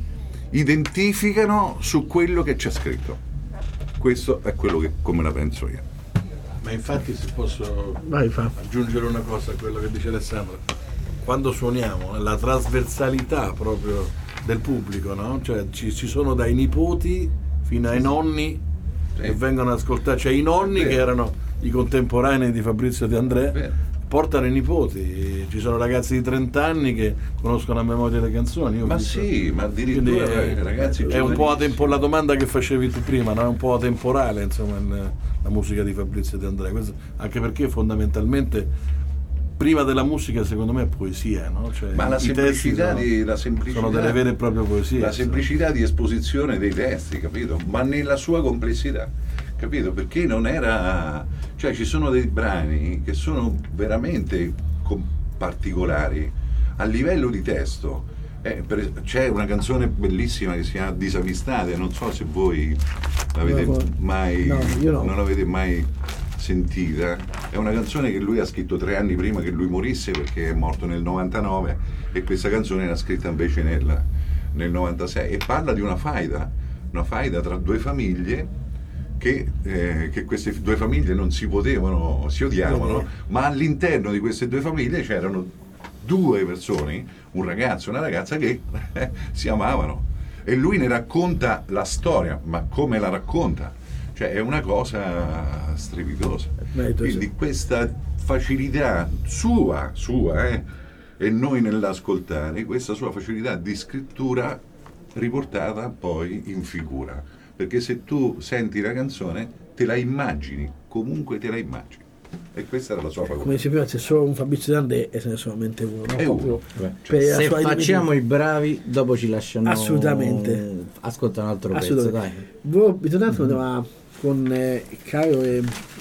identificano su quello che c'è scritto. Questo è quello che come la penso io. Ma infatti, se posso Vai, fa. aggiungere una cosa a quello che dice Alessandro, quando suoniamo la trasversalità proprio del pubblico, no? Cioè ci, ci sono dai nipoti fino ai nonni sì. che vengono ad ascoltare, cioè i nonni Vero. che erano i contemporanei di Fabrizio De André Vero. portano i nipoti, ci sono ragazzi di trenta anni che conoscono a memoria le canzoni. Io ho Ma visto. sì, ma addirittura Quindi, eh, ragazzi è un po' giovanissimi. atempo- la domanda che facevi tu prima, no? È un po' atemporale, insomma, il- la musica di Fabrizio De André. Questo, anche perché fondamentalmente prima della musica secondo me è poesia, no? Cioè, Ma la i testi semplicità, sono, di, la semplicità sono delle vere e proprie poesie. la insomma. semplicità di esposizione dei testi, capito? Ma nella sua complessità, capito? Perché non era, cioè ci sono dei brani che sono veramente com- particolari a livello di testo. Eh, per- c'è una canzone bellissima che si chiama Disavistate, non so se voi l'avete No, mai no, io no. non l'avete mai sentita. È una canzone che lui ha scritto tre anni prima che lui morisse, perché è morto nel novantanove, e questa canzone era scritta invece nel, nel novantasei, e parla di una faida, una faida tra due famiglie che, eh, che queste due famiglie non si potevano, si odiavano, Bene. ma all'interno di queste due famiglie c'erano due persone, un ragazzo e una ragazza, che eh, si amavano, e lui ne racconta la storia, ma come la racconta? Cioè è una cosa strepitosa. Merito, Quindi sì. questa facilità sua, sua eh, e noi nell'ascoltare, questa sua facilità di scrittura riportata poi in figura, perché se tu senti la canzone te la immagini, comunque te la immagini, e questa era la sua facoltà. Come dice prima, c'è solo un Fabrizio De André e ce ne solamente uno, no? È Proprio uno. per la Se sua facciamo i bravi, dopo ci lasciano. Assolutamente. Ascolta un altro pezzo, Assolutamente. dai. Voi, ritornando mm-hmm. con eh, Caro e,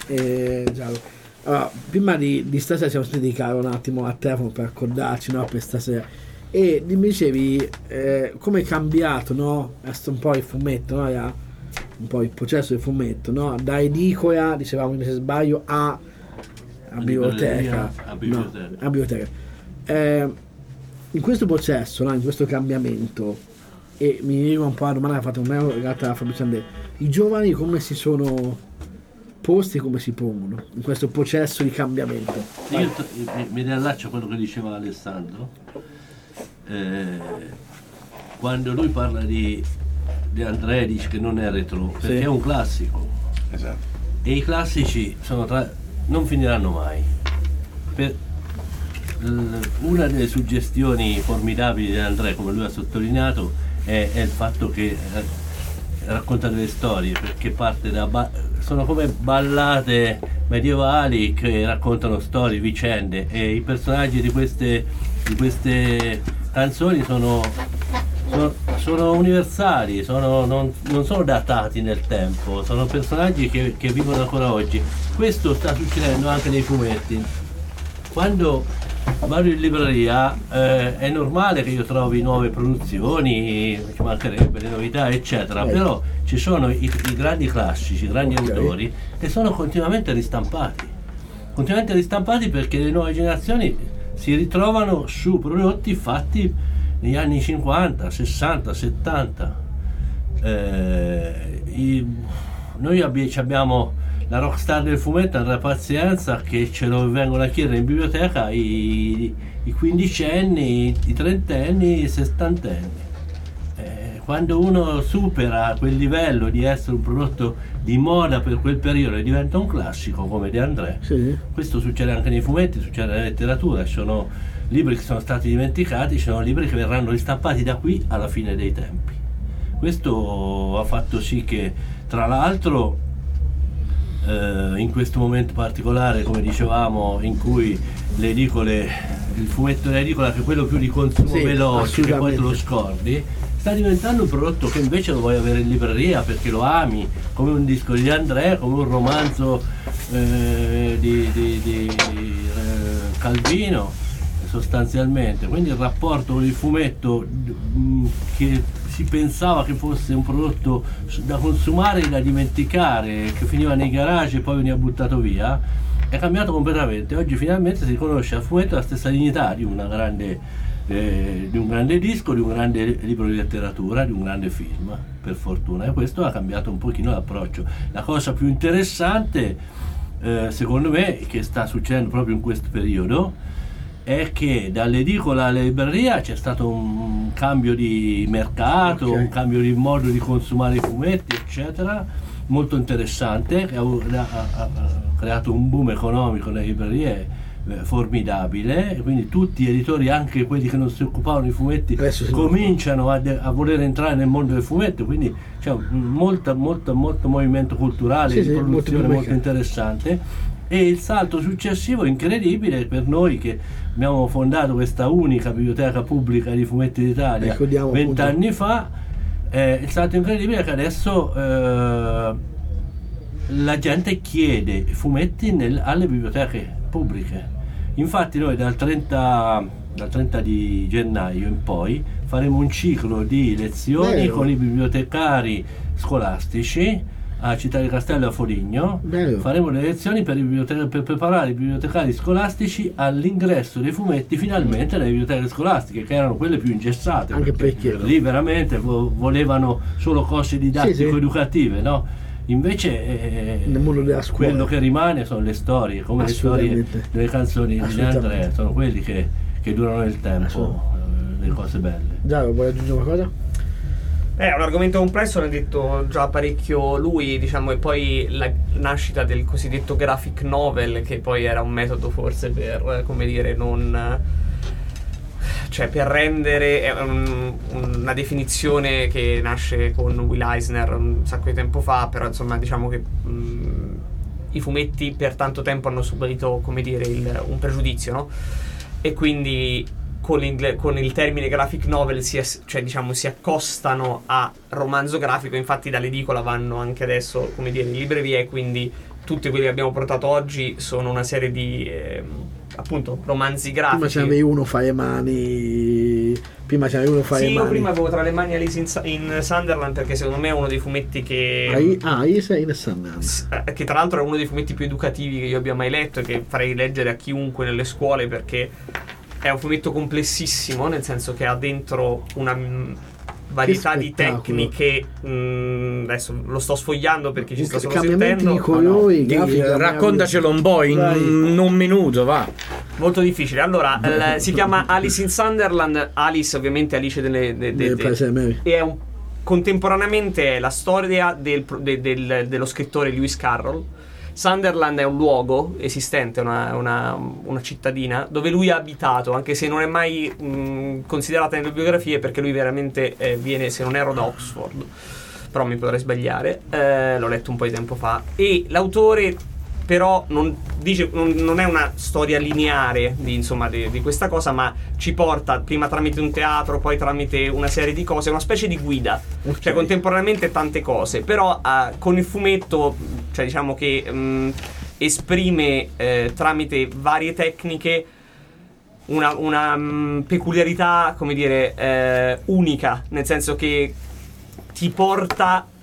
e Giallo. Allora, prima di, di stasera siamo stati Caro un attimo a telefono per accordarci, no, per stasera, e mi dicevi eh, come è cambiato, no? È un po' il fumetto, no? Era un po' il processo del fumetto, no? Da edicola, dicevamo se sbaglio, a, a biblioteca, a biblioteca. No, a biblioteca. Eh, in questo processo, no? In questo cambiamento, e mi arriva un po' la domanda che ha fatto un me legata a Fabrizio André, i giovani come si sono posti, come si pongono in questo processo di cambiamento? Io t- mi, mi riallaccio a quello che diceva Alessandro, eh, quando lui parla di, di André, dice che non è retro, perché Sì. è un classico, Esatto. e i classici sono tra, non finiranno mai. Per, l- una delle suggestioni formidabili di André, come lui ha sottolineato, è, è il fatto che eh, racconta delle storie, perché parte da ba- sono come ballate medievali che raccontano storie, vicende, e i personaggi di queste, di queste canzoni sono, sono, sono universali, sono, non, non sono datati nel tempo, sono personaggi che, che vivono ancora oggi. Questo sta succedendo anche nei fumetti. Quando vado in libreria eh, è normale che io trovi nuove produzioni, ci mancherebbe, le novità eccetera, Eh. però ci sono i, i grandi classici, i grandi Ok. autori che sono continuamente ristampati, continuamente ristampati perché le nuove generazioni si ritrovano su prodotti fatti negli anni cinquanta, sessanta, settanta. Eh, i, noi abbi- abbiamo la rockstar del fumetto, Andrea Pazienza, che ce lo vengono a chiedere in biblioteca i, i quindicenni, i trentenni, i sessantenni. Eh, quando uno supera quel livello di essere un prodotto di moda per quel periodo e diventa un classico come De André, Sì. questo succede anche nei fumetti, succede nella letteratura. Ci sono libri che sono stati dimenticati, ci sono libri che verranno ristampati da qui alla fine dei tempi. Questo ha fatto sì che, tra l'altro, eh, in questo momento particolare, come dicevamo, in cui le edicole, il fumetto dell'edicola, che è quello più di consumo Sì, veloce, che poi te lo assolutamente. scordi, sta diventando un prodotto che invece lo vuoi avere in libreria perché lo ami, come un disco di André, come un romanzo eh, di, di, di eh, Calvino, sostanzialmente. Quindi il rapporto con il fumetto, mh, che si pensava che fosse un prodotto da consumare e da dimenticare, che finiva nei garage e poi veniva buttato via, è cambiato completamente. Oggi finalmente si riconosce al fumetto la stessa dignità di una grande Eh, di un grande disco, di un grande libro di letteratura, di un grande film, per fortuna, e questo ha cambiato un pochino l'approccio. La cosa più interessante, eh, secondo me, che sta succedendo proprio in questo periodo, è che dall'edicola alla libreria c'è stato un cambio di mercato, Ok. un cambio di modo di consumare i fumetti, eccetera, molto interessante, che ha, ha- ha- ha creato un boom economico nelle librerie formidabile, e quindi tutti gli editori, anche quelli che non si occupavano di fumetti, Adesso si cominciano a, de- a voler entrare nel mondo del fumetto, quindi c'è un molta, molta, molto movimento culturale, Sì, di sì, molto produzione più molto interessante. E il salto successivo incredibile per noi, che abbiamo fondato questa unica biblioteca pubblica di fumetti d'Italia Ricordiamo, vent'anni fa, eh, il salto incredibile è che adesso eh, la gente chiede fumetti nel- alle biblioteche pubbliche. Infatti noi dal trenta, dal trenta di gennaio in poi faremo un ciclo di lezioni Bello. con i bibliotecari scolastici a Città di Castello e a Foligno. Bello. Faremo le lezioni per, i bibliote- per preparare i bibliotecari scolastici all'ingresso dei fumetti finalmente nelle biblioteche scolastiche, che erano quelle più ingessate, Anche perché- lì veramente vo- volevano solo cose didattico-educative, no? Invece eh, Nel mondo della scuola. quello che rimane sono le storie, come le storie Assolutamente. delle canzoni di De Assolutamente. André, sono quelli che, che durano nel tempo, Assolutamente. eh, le cose belle. Già, vuoi aggiungere qualcosa? Eh, è un argomento complesso, ne ha detto già parecchio lui, diciamo, e poi la nascita del cosiddetto graphic novel, che poi era un metodo forse per, eh, come dire, non... eh, cioè per rendere, è un- una definizione che nasce con Will Eisner un sacco di tempo fa, però insomma diciamo che mh, i fumetti per tanto tempo hanno subito, come dire, il- un pregiudizio, no? E quindi con, l'ingle- con il termine graphic novel si, es- cioè, diciamo, si accostano a romanzo grafico. Infatti dall'edicola vanno anche adesso, come dire, in librerie, quindi tutti quelli che abbiamo portato oggi sono una serie di ehm, appunto romanzi Prima grafici. ce n'avevi uno fa le mani. Prima ce n'avevi uno fa Sì, le io mani. prima avevo tra le mani Alice in, Sa- in Sunderland, perché secondo me è uno dei fumetti che Ai- Ah, io sei in Sunderland. S- eh, che tra l'altro è uno dei fumetti più educativi che io abbia mai letto e che farei leggere a chiunque nelle scuole, perché è un fumetto complessissimo, nel senso che ha dentro una mm, varietà di spettacolo. tecniche. mm, adesso lo sto sfogliando perché ci sta solo Cambiamenti sentendo. di colori, Di- grafica, raccontacelo un po' in, Vai. in un minuto, va. Molto difficile. Allora, eh, si chiama Alice in Sunderland. Alice, ovviamente, Alice delle, de- de- Del de- paese di Mary. e è un, contemporaneamente è la storia del, pro- de- del- dello scrittore Lewis Carroll. Sunderland è un luogo esistente, una, una, una cittadina dove lui ha abitato, anche se non è mai mh, considerata nelle biografie, perché lui veramente eh, viene, se non erro, da Oxford, però mi potrei sbagliare, eh, l'ho letto un po' di tempo fa, e l'autore però non, dice, non, non è una storia lineare di, insomma, di, di questa cosa, ma ci porta prima tramite un teatro, poi tramite una serie di cose, una specie di guida, Ok. cioè contemporaneamente tante cose, però eh, con il fumetto, cioè diciamo che mh, esprime eh, tramite varie tecniche una, una mh, peculiarità, come dire, eh, unica, nel senso che ti porta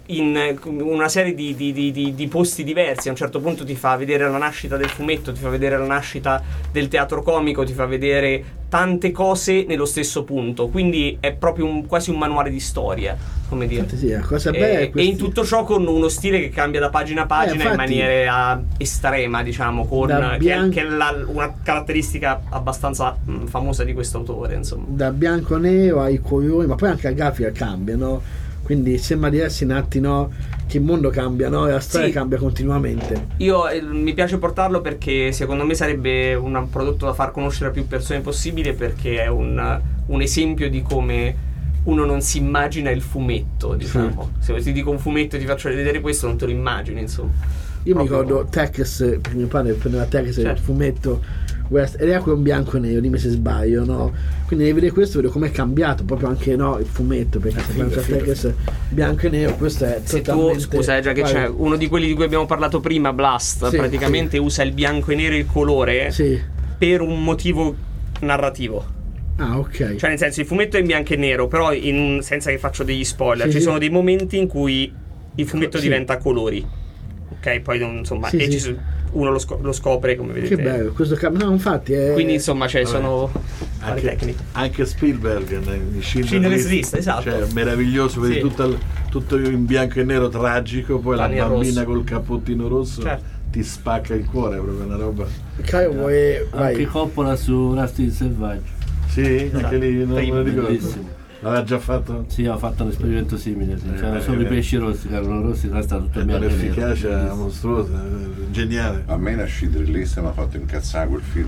in una serie di, di, di, di, di posti diversi. A un certo punto ti fa vedere la nascita del fumetto, ti fa vedere la nascita del teatro comico, ti fa vedere tante cose nello stesso punto, quindi è proprio un, quasi un manuale di storia, come dire. Infatti sì, la cosa bella e, è questi... e in tutto ciò con uno stile che cambia da pagina a pagina eh, infatti, in maniera estrema, diciamo, con da che, bian- è, che è la, una caratteristica abbastanza mh, famosa di questo autore, insomma. Da bianco nero ai colori, ma poi anche la grafica cambia, no? Quindi sembra di essere in atti, no? Che il mondo cambia, no? E la storia Sì. cambia continuamente. Io eh, mi piace portarlo perché secondo me sarebbe un prodotto da far conoscere a più persone possibile, perché è un, un esempio di come uno non si immagina il fumetto, diciamo. Sì. Se ti dico un fumetto e ti faccio vedere questo, non te lo immagini, insomma. Io Proprio- mi ricordo Tex, perché mio padre prendeva Tex, Certo. il fumetto West, ed era quello in bianco e nero, dimmi se sbaglio, no? Quindi nel vedere questo vedo com'è cambiato proprio anche, no, il fumetto, perché se penso a Tex bianco e nero, questo è Se tu, totalmente... scusa, eh, già che Vai. c'è uno di quelli di cui abbiamo parlato prima, Blast, Sì, praticamente usa il bianco e nero e il colore Sì. per un motivo narrativo. Ah, ok. Cioè, nel senso, il fumetto è in bianco e nero, però in- senza che faccio degli spoiler. Sì, Ci sì. sono dei momenti in cui il fumetto Sì. diventa a colori. Ok, poi non- insomma, Sì, e sì. ci so- uno lo, sco- lo scopre, come vedete. Che bello, questo cambio. No, infatti è... Quindi, insomma, cioè, sono varie Anche, tecniche. anche Spielberg in Schindler's Schindler's List, List, esatto. cioè, meraviglioso, vedi Sì. tutto, il- tutto in bianco e nero tragico, poi Vanni la bambina rosso. col cappottino rosso Certo. ti spacca il cuore, è proprio una roba. Caio, vuoi... Anche Vai. Coppola su Rusty il Selvaggio. Sì, Esatto. anche lì non me lo ricordo. Bellissimo. L'aveva già fatto? Sì, ha fatto un esperimento simile. Sì. Eh, C'erano eh, solo i eh. pesci rossi, che erano rossi, il resto era tutto in bianco e nero. Un'efficacia Bellissimo. mostruosa, eh, geniale. A me la Schindler's List mi ha fatto incazzare quel film.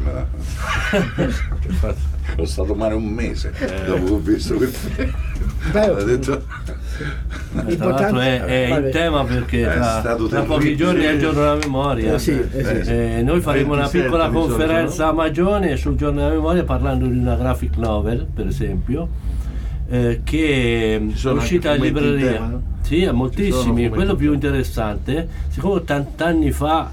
Che fatto? Sono stato male un mese Eh. dopo che ho visto quel film. Bello. Ho detto, Tra l'altro è, è Vabbè. in tema perché È tra, stato tra pochi terribile. giorni è il giorno della memoria. Eh sì, eh sì. Eh, noi faremo una ventisette piccola di solito, conferenza no? a Magione sul giorno della memoria parlando di una graphic novel, per esempio, eh, che è sono uscita in anche fumetti in libreria. tema? Sì, a Ci sono moltissimi. fumetti Quello in più tema. interessante, siccome ottanta anni fa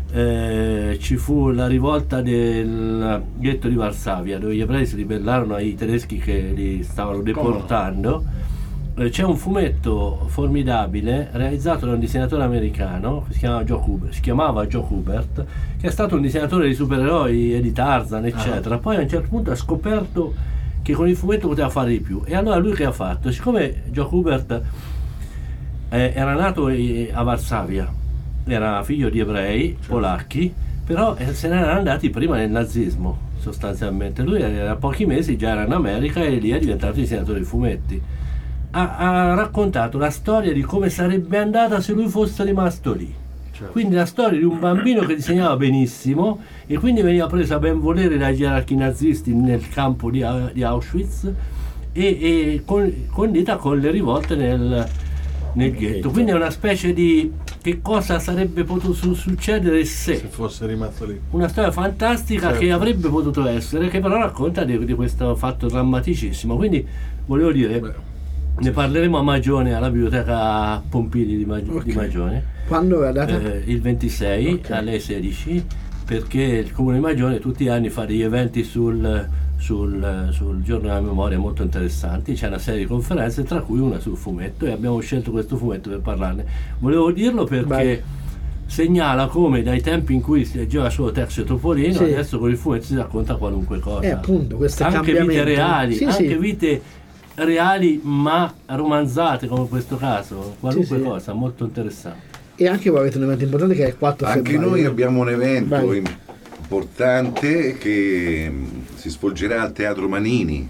eh, ci fu la rivolta del ghetto di Varsavia, dove gli ebrei si ribellarono ai tedeschi che li stavano deportando. Eh, C'è un fumetto formidabile realizzato da un disegnatore americano che si chiamava Joe Kubert, si chiamava Joe Kubert, che è stato un disegnatore di supereroi e di Tarzan, eccetera. Poi a un certo punto ha scoperto che con il fumetto poteva fare di più, e allora lui che ha fatto? Siccome Joe Kubert eh, era nato eh, a Varsavia, era figlio di ebrei polacchi, però eh, se ne erano andati prima del nazismo sostanzialmente. Lui era a pochi mesi già era in America e lì è diventato disegnatore di fumetti. Ha, ha raccontato la storia di come sarebbe andata se lui fosse rimasto lì. Certo. Quindi la storia di un bambino che disegnava benissimo e quindi veniva preso a ben volere dai gerarchi nazisti nel campo di, di Auschwitz e, e con, condita con le rivolte nel, nel ghetto. Quindi è una specie di che cosa sarebbe potuto su- succedere se Se fosse rimasto lì. una storia fantastica Certo. che avrebbe potuto essere, che però racconta di, di questo fatto drammaticissimo. Quindi volevo dire, Beh, ne parleremo a Magione, alla biblioteca Pompili di, Mag- Ok. di Magione, Quando è la data? eh, il ventisei Ok. alle sedici, perché il Comune di Magione tutti gli anni fa degli eventi sul, sul, sul giorno della memoria molto interessanti. C'è una serie di conferenze, tra cui una sul fumetto, e abbiamo scelto questo fumetto per parlarne. Volevo dirlo perché Vai. segnala come dai tempi in cui si leggeva solo Terzo Topolino, Sì. adesso con il fumetto si racconta qualunque cosa. Eh, appunto, questo anche vite cambiamento. reali, Sì, anche sì. vite reali ma romanzate, come in questo caso, qualunque Sì, sì. cosa, molto interessante. E anche voi avete un evento importante che è il quattro anche febbraio. noi abbiamo un evento Vai. importante che mm, si svolgerà al Teatro Manini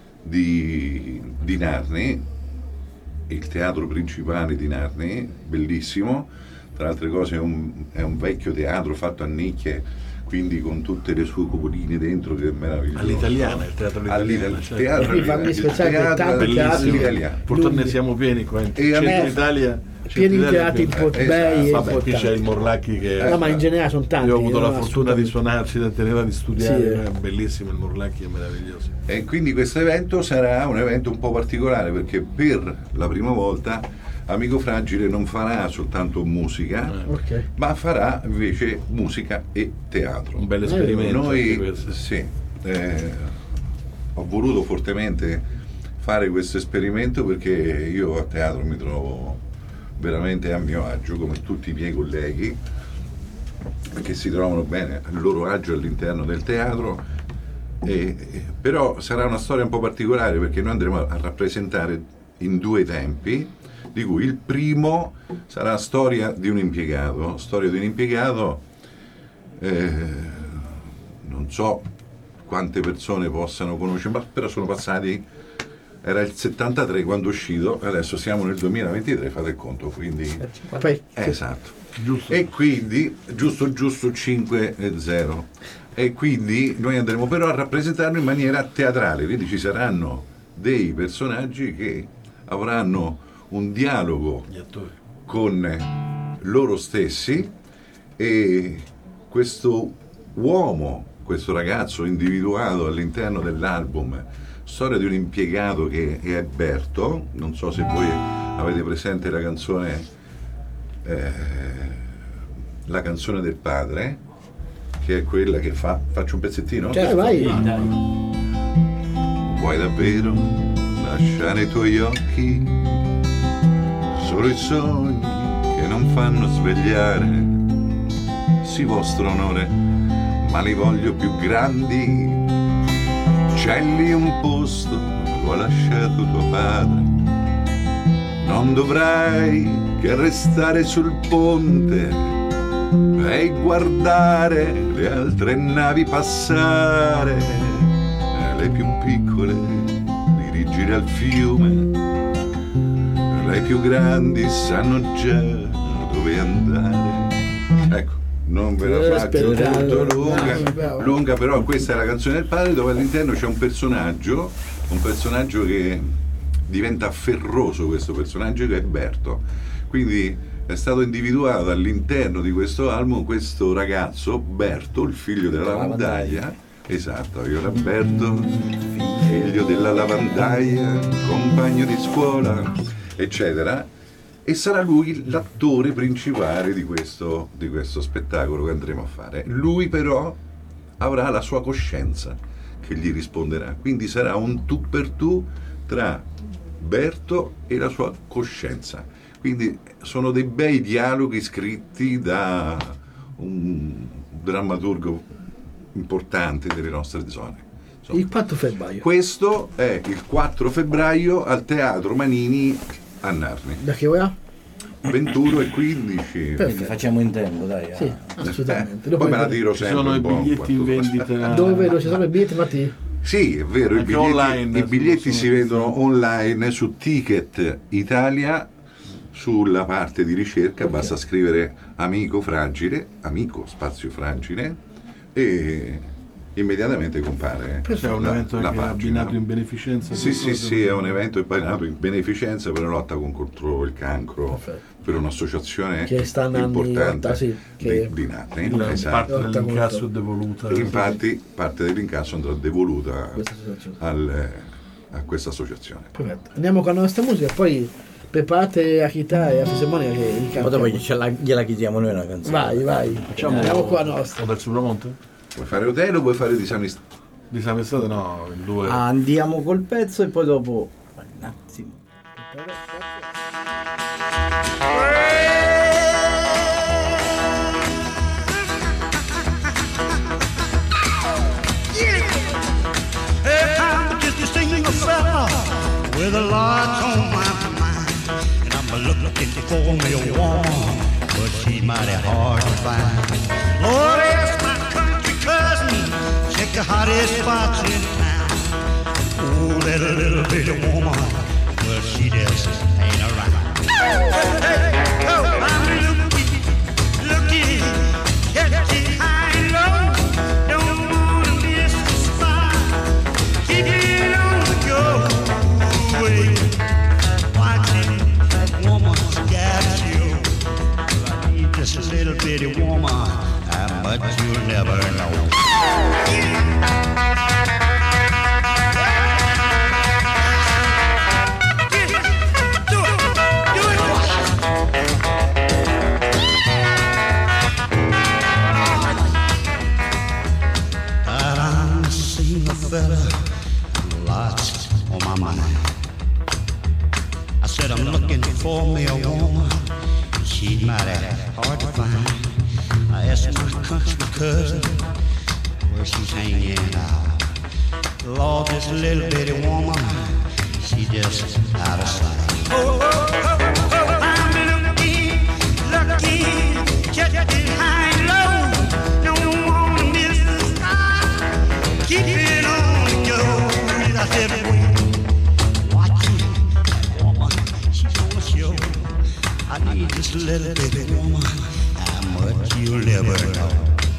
di, di Narni, il teatro principale di Narni, bellissimo. Tra altre cose è un, è un vecchio teatro fatto a nicchie, quindi con tutte le sue cupoline dentro, che è meraviglioso. All'italiana, il teatro all'italiano. All'italiano, certo. teatro Qui fanno il speciali per teatro tanti teatri. all'italiano. Purtroppo ne Lunghi. siamo pieni qua in E a me- Centro Italia. Pieni di Centro Italia teatri è pieno. importanti. Esatto. Vabbè, qui c'è il Morlacchi che No, ma in generale sono tanti. io ho avuto no? la fortuna di Assolutamente. suonarci, da tenere di studiare, Sì, eh. è bellissimo il Morlacchi, è meraviglioso. E quindi questo evento sarà un evento un po' particolare, perché per la prima volta Amico Fragile non farà soltanto musica, Eh. Ok. ma farà invece musica e teatro. Un bel esperimento anche Noi, questo. sì, eh, ho voluto fortemente fare questo esperimento perché io a teatro mi trovo veramente a mio agio, come tutti i miei colleghi, che si trovano bene a loro agio all'interno del teatro. E, e, però sarà una storia un po' particolare, perché noi andremo a, a rappresentare in due tempi, di cui il primo sarà storia di un impiegato, storia di un impiegato, eh, non so quante persone possano conoscere, ma però sono passati, era il settantatré quando è uscito, adesso siamo nel duemilaventitré, fate il conto, quindi Poi, eh, esatto. Giusto. E quindi giusto giusto cinque zero, e quindi noi andremo però a rappresentarlo in maniera teatrale, quindi ci saranno dei personaggi che avranno un dialogo Gli attori. con loro stessi, e questo uomo, questo ragazzo individuato all'interno dell'album Storia di un impiegato, che è Berto, non so se voi avete presente la canzone eh, la canzone del padre, che è quella che fa, faccio un pezzettino? cioè, vai. Vuoi davvero lasciare i tuoi occhi solo i sogni che non fanno svegliare? Sì, vostro onore, ma li voglio più grandi. C'è lì un posto, lo ha lasciato tuo padre. Non dovrai che restare sul ponte e guardare le altre navi passare, le più piccole dirigere al fiume, le più grandi sanno già dove andare. Ecco, non ve la faccio tutto lunga, lunga, però questa è la canzone del padre, dove all'interno c'è un personaggio, un personaggio che diventa afferroso, questo personaggio che è Berto. Quindi è stato individuato all'interno di questo album questo ragazzo, Berto, il figlio della lavandaia. Esatto, io ero Berto, figlio della lavandaia, compagno di scuola, eccetera. E sarà lui l'attore principale di questo, di questo spettacolo che andremo a fare. Lui però avrà la sua coscienza che gli risponderà, quindi sarà un tu per tu tra Berto e la sua coscienza. Quindi sono dei bei dialoghi scritti da un drammaturgo importante delle nostre zone. Insomma, Il quattro febbraio. questo è il quattro febbraio al Teatro Manini a Narni, Da che ora? ventuno e quindici. Quindi facciamo in tempo, dai. Sì, ah. assolutamente. Eh, Dopo poi me la vedremo. tiro Ci sempre sono i un po' biglietti in quanto- vendita. Dove dove ci sono i biglietti, Matti? Sì, è vero, i Anche biglietti, online, i biglietti si si possono vendono online su Ticket Italia, sulla parte di ricerca basta scrivere amico fragile, amico spazio fragile, e immediatamente compare C'è un la, evento la anche pagina. abbinato in beneficenza. Sì, sì, sì, è un evento abbinato in beneficenza per la lotta contro il cancro, Perfetto. per un'associazione Che sta andando in importante lotta, sì, che- di, di Napoli. La Esatto. parte Lotta dell'incasso contro- è devoluta. E infatti parte dell'incasso andrà devoluta Questa situazione. al- a questa associazione. Perfetto. Andiamo con la nostra musica e poi preparate la chitarra e la fisarmonica che Ma ricantiamo. dopo ce la- gliela chiediamo noi una canzone. Vai, vai. Facciamo Andiamo qua la nostra. O del Supramonte? Vuoi fare Otello o vuoi fare di San Ist- Di San Estate no, il due. Ah, andiamo col pezzo e poi dopo un attimo. Hey, I'm just a single fella with a lot on my mind, and I'm looking for me a woman, but she's mighty hard to find. Lord, ask my country cousin, check the hottest spots in town. Oh, that little bitty woman, well, she just ain't around. Hey, oh, I'm looking, looking, catching high and low. Don't wanna miss the spot. Keep it on the go. Wait, watching that woman's got you. I need just a little bitty woman, how much you'll never know. I'm a single fella, lots on my mind. I said I'm looking for me a woman. She's mighty hard to find. I asked my country cousin where she's hanging out. Lord, this little bitty woman, she just out of sight. Oh, oh, oh, oh, I'm looking, looking, just behind low. No woman is the sky. Keep it on the go. I said, wait, watching that woman, she's gonna show. I need this little bitty woman. How much you'll never know.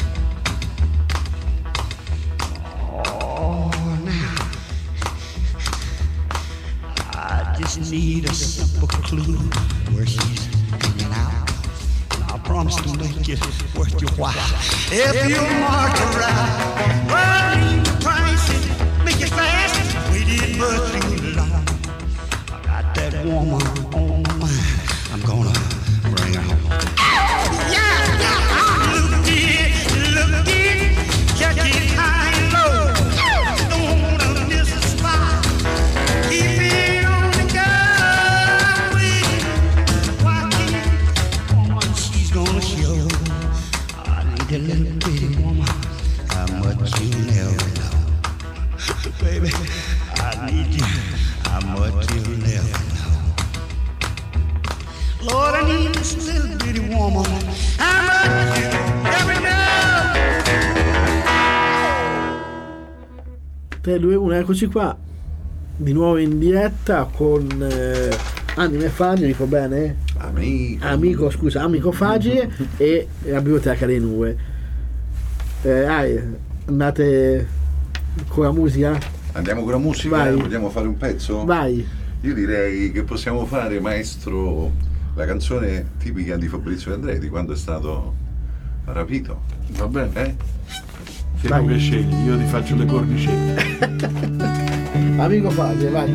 Just need a simple clue where she's hanging out. And I promise to make it worth your while. If you mark her right, well, leave the price and make it fast. Waited much too long. I got that woman on my mind. I'm gonna bring her home. Yeah, yeah, I'm looking, looking, checking high and low. Don't wanna miss a spot. Keep it. A little bitty woman, how much you never know. Baby, I need you, how much you never know. Lord, I need this little bitty woman, how much you never know. tre, due, uno, eccoci qua. Di nuovo in diretta con eh, Anime Faggi, dico bene? Amico. Amico, scusa, Amico Faggi e la Biblioteca dei Nube. Eh, ah, andate con la musica? Andiamo con la musica? Vai. Vogliamo fare un pezzo? Vai. Io direi che possiamo fare, maestro, la canzone tipica di Fabrizio Andretti quando è stato rapito. Va bene? Eh? Se tu che scegli, io ti faccio le cornicette. Amico Faggi, vai.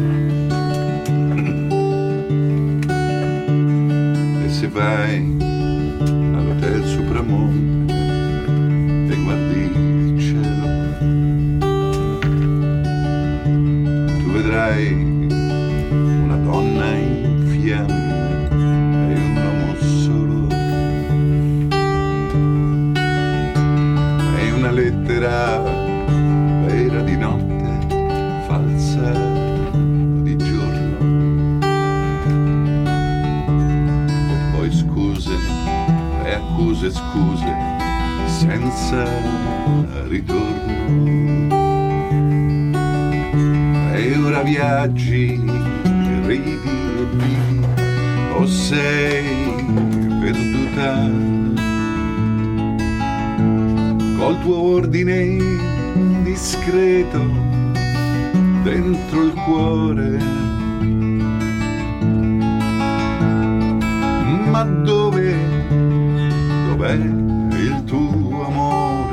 E se vai all'Hotel Supramonte e guardi il cielo, tu vedrai una donna in fiamme e un uomo solo e una lettera vera di notte, falsa di giorno, e poi scuse e accuse, scuse senza ritorno. E ora viaggi, ridi e vivi, o sei perduta col tuo ordine discreto dentro il cuore. Ma dove, dov'è il tuo amore?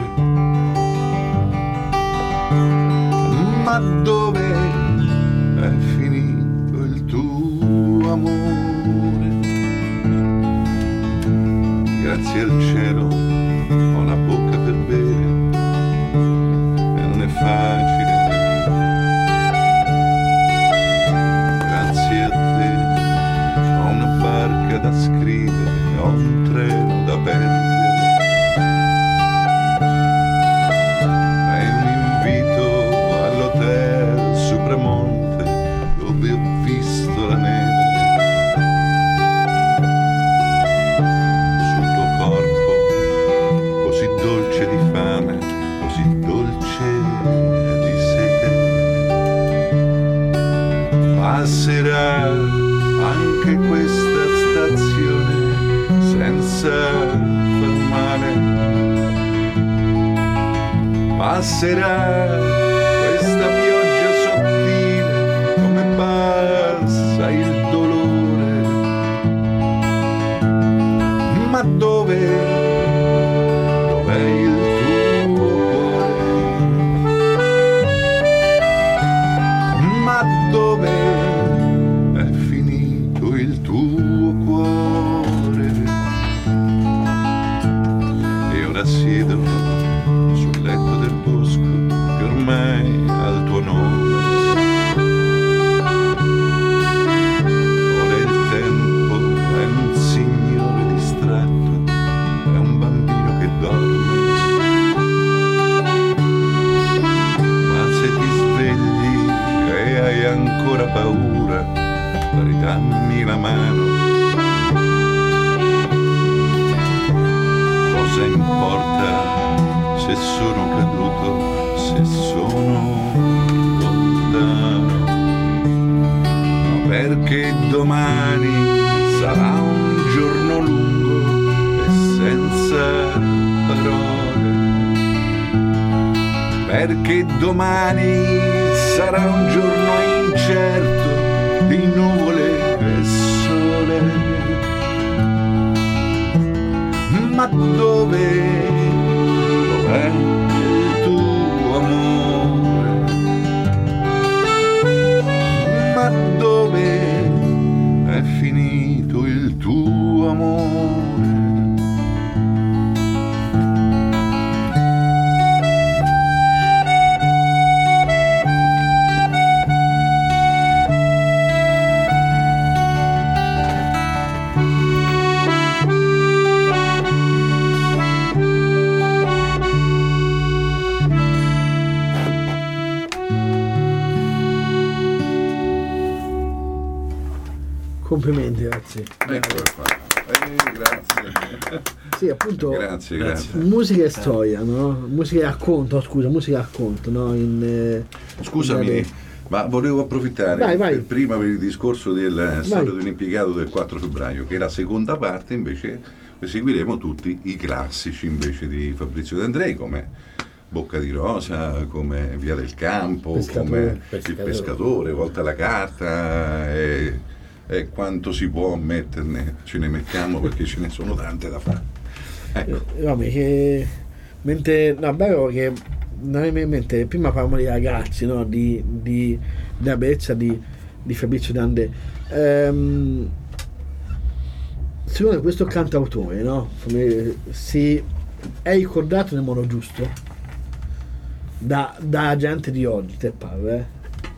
Ma dove è finito il tuo amore? Grazie al cielo ho una bocca per bere e non è facile. Grazie a te ho una barca da scrivere, ho un treno da perdere. Passerà anche questa stazione senza fermare. Passerà questa pioggia sottile come passa il dolore. Ma dove, dov'è il tuo cuore? Ma dove siedo sul letto del bosco che ormai ha il tuo nome. Ho le ancora paura, ridammi la mano. Cosa importa se sono caduto, se sono lontano? Ma perché domani sarà un giorno lungo e senza parole. Perché domani sarà un giorno incerto di nuvole e sole. Ma dove, dov'è il tuo amore? Ma dove è finito il tuo amore? Complimenti, ragazzi. Eccolo qua. Eh, grazie. Sì, appunto. Grazie, grazie. Musica e storia, no? Musica e racconto, scusa, musica e racconto, no? In, eh, Scusami, in... ma volevo approfittare vai, vai. per prima per il discorso del storia di un impiegato del quattro febbraio, che la seconda parte invece seguiremo tutti i classici invece di Fabrizio De André, come Bocca di Rosa, come Via del Campo, Pescatore. come Pescatore. Il Pescatore, Volta alla carta e, e quanto si può metterne, ce ne mettiamo perché ce ne sono tante da fare. Ecco. Eh, vabbè, che mentre no, bello che non mi viene in mente, prima parlavamo di ragazzi, no? Di, di, della bellezza di, di Fabrizio De André. Ehm, secondo me questo cantautore, no? Come si è ricordato nel modo giusto da, da gente di oggi, te pare, eh?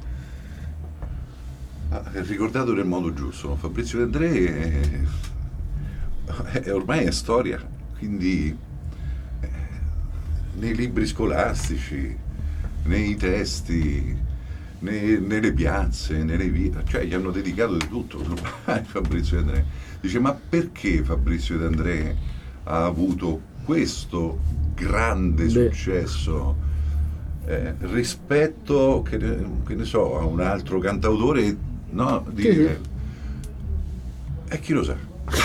Ah, è ricordato nel modo giusto, no? Fabrizio De André è, è, ormai è storia, quindi eh, nei libri scolastici, nei testi, nei, nelle piazze, nelle vie, cioè gli hanno dedicato di tutto ormai Fabrizio De André. Dice, ma perché Fabrizio De André ha avuto questo grande Beh. successo eh, rispetto, che ne, che ne so, a un altro cantautore, no? Di, Sì, sì. eh, e chi lo sa?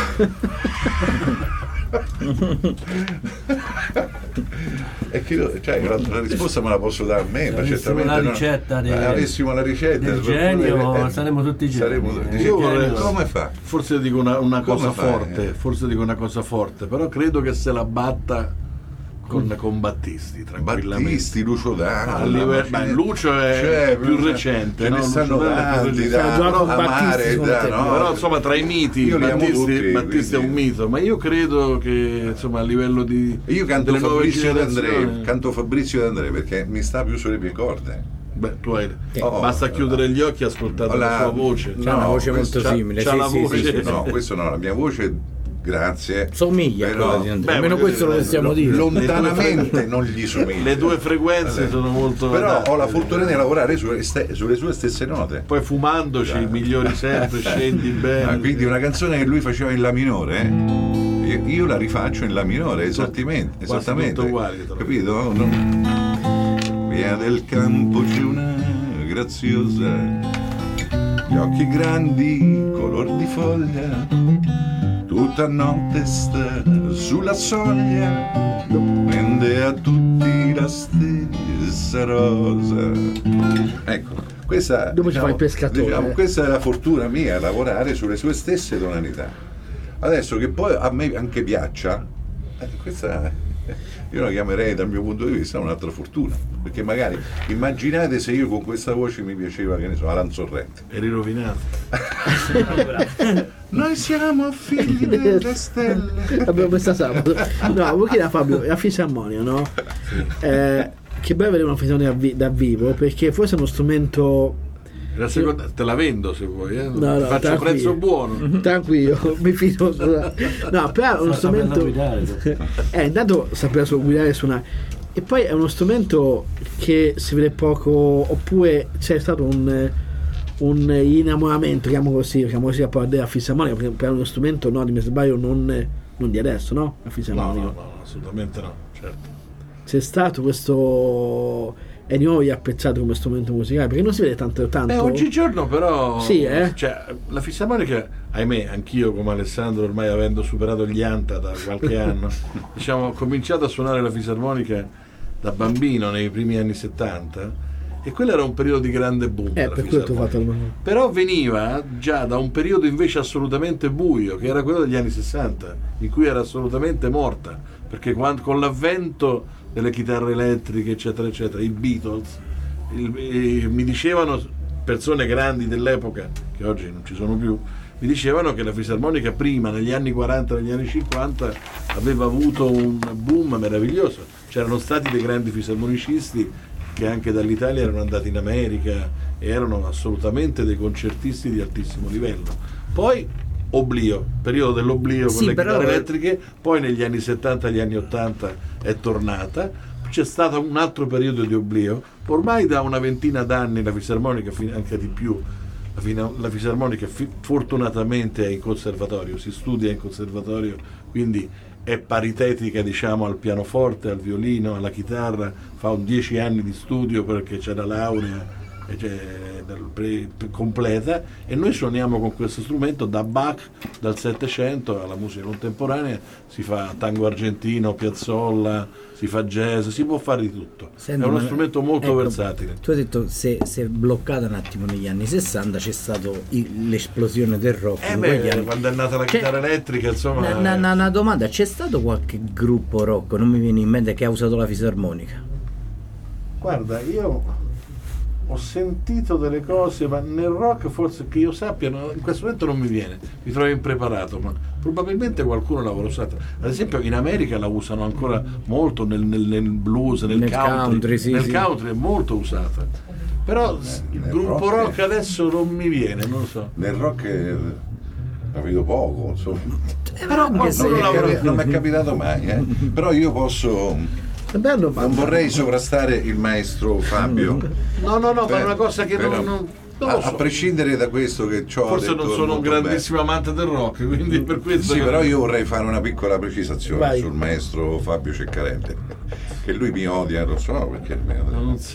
E chi lo, cioè, la, la risposta me la posso dare a me, Se ma avessimo certamente la non- ricetta di- eh, avessimo la ricetta del per- genio, eh, saremmo tutti geni. saremmo- Eh, dice, io vorrei- come fa? Forse dico una, una Come cosa fai? forte, forse dico una cosa forte, però credo che se la batta con, con Battisti, tranquillamente. Battisti, Lucio Dalla, A livello- ma ce beh, ne- Lucio è cioè, più ce- recente, ce ne no? stanno Lucio Dalla è più tanti recente. da Gioca con amare, Battisti, secondo da, te? no? Però insomma tra i miti Io li amo Battisti, tutti, Battisti è un quindi- mito, ma io credo che insomma a livello di Io canto delle nuove Fabrizio De André, generazioni- canto Fabrizio De André perché mi sta più sulle mie corde. Beh, tu hai, Oh, basta chiudere gli occhi e ascoltare la- la sua voce. C'ha una voce questo- molto c'ha- simile, c'ha sì, la sì, voce- sì, sì, No, sì. questo no, la mia voce, grazie. Somiglia a Però- quella di Andrea. beh, Almeno voglio questo lo dire, possiamo lo- dire. Lontanamente non gli somiglia. Le due frequenze sono molto Però adatte. ho la fortuna di lavorare sulle, ste- sulle sue stesse note. Poi fumandoci migliori sempre, scendi bene. Ah, quindi una canzone che lui faceva in La minore, eh? io, io la rifaccio in La minore, esattamente, Quasi esattamente. tutto uguali, trovo. Capito? No? Via del campo c'è una graziosa, gli occhi grandi, color di foglia, tutta notte sta sulla soglia, prende a tutti la stessa rosa. Ecco, questa, Dopo ci fa il pescatore, diciamo, eh. questa è la fortuna mia, lavorare sulle sue stesse tonalità. Adesso che poi a me anche piaccia, eh, questa io la chiamerei dal mio punto di vista un'altra fortuna, perché magari immaginate se io con questa voce mi piaceva, che ne so, Alan Sorrenti. Eri rovinato. Noi siamo figli delle stelle. Abbiamo questa sabato. No, vuoi chiedere a Fabio, la fisarmonia, no? Eh, che bello vedere una fisarmonia da vi- da vivo, perché forse è uno strumento. La seconda, te la vendo se vuoi, eh? No, no, faccio tranquillo. prezzo buono. Tranquillo, mi fido. No, però è uno Sta sapendo strumento. guidare. Eh, intanto sapere solo guidare e suonare. E poi è uno strumento che si vede poco, oppure c'è stato un, un innamoramento, diciamo così, diciamo così, a parlare della fisarmonica, perché per uno strumento, no, di me sbaglio, non, non di adesso, no? La No, fisarmonica. no, no, assolutamente no, certo. C'è stato questo, e di nuovo vi apprezzato come strumento musicale, perché non si vede tanto tanto. Eh, oggigiorno però Sì, eh? cioè, la fisarmonica, ahimè, anch'io come Alessandro, ormai avendo superato gli anta da qualche anno, diciamo, ho cominciato a suonare la fisarmonica da bambino nei primi anni settanta, e quello era un periodo di grande boom Eh, della per questo ho fatto fisarmonica. il Però veniva già da un periodo invece assolutamente buio, che era quello degli anni sessanta, in cui era assolutamente morta, perché quando, con l'avvento delle chitarre elettriche eccetera eccetera, i Beatles, il, eh, mi dicevano persone grandi dell'epoca, che oggi non ci sono più, mi dicevano che la fisarmonica prima, negli anni quaranta, negli anni cinquanta, aveva avuto un boom meraviglioso. C'erano stati dei grandi fisarmonicisti che anche dall'Italia erano andati in America e erano assolutamente dei concertisti di altissimo livello. Poi oblio, periodo dell'oblio con Sì, le però- chitarre elettriche, poi negli anni settanta e gli anni ottanta è tornata, c'è stato un altro periodo di oblio, ormai da una ventina d'anni la fisarmonica, fin- anche di più, la, fina- la fisarmonica fi- fortunatamente è in conservatorio, si studia in conservatorio, quindi è paritetica, diciamo, al pianoforte, al violino, alla chitarra, fa un dieci anni di studio perché c'è la laurea e c'è dal pre- completa, e noi suoniamo con questo strumento da Bach, dal Settecento alla musica contemporanea, si fa tango argentino, Piazzolla, si fa jazz, si può fare di tutto. Senti, è uno ma- strumento molto ecco, versatile. Tu hai detto se si è bloccata un attimo negli anni sessanta, c'è stata l'esplosione del rock Eh in quegli beh, anni. quando è nata la C'è- chitarra elettrica, insomma, Una, una- una- una domanda, c'è stato qualche gruppo rock, non mi viene in mente, che ha usato la fisarmonica? guarda, io ho sentito delle cose, ma nel rock forse che io sappia, no, in questo momento non mi viene, mi trovo impreparato, ma probabilmente qualcuno l'avrà usata. Ad esempio in America la usano ancora molto, nel, nel- nel blues, nel, Nel country, country, sì, nel sì. country è molto usata. Però s- il nel gruppo rock rock è- adesso non mi viene, non lo so. Nel rock eh, la vedo poco, insomma. Però Anche se- Non mi è qualcuno capi- l'avrà. non mi è capitato mai, eh. Però io posso. È bello, ma Non vorrei sovrastare il maestro Fabio. No, no, no, ma è Per- una cosa che però- non, non, non a, lo a so. prescindere da questo che ciò Forse non sono un grandissimo amante del rock, quindi per questo. Sì, che- però io vorrei fare una piccola precisazione Vai. sul maestro Fabio Ceccarelli, che lui mi odia, lo so perché mi odia. Non so.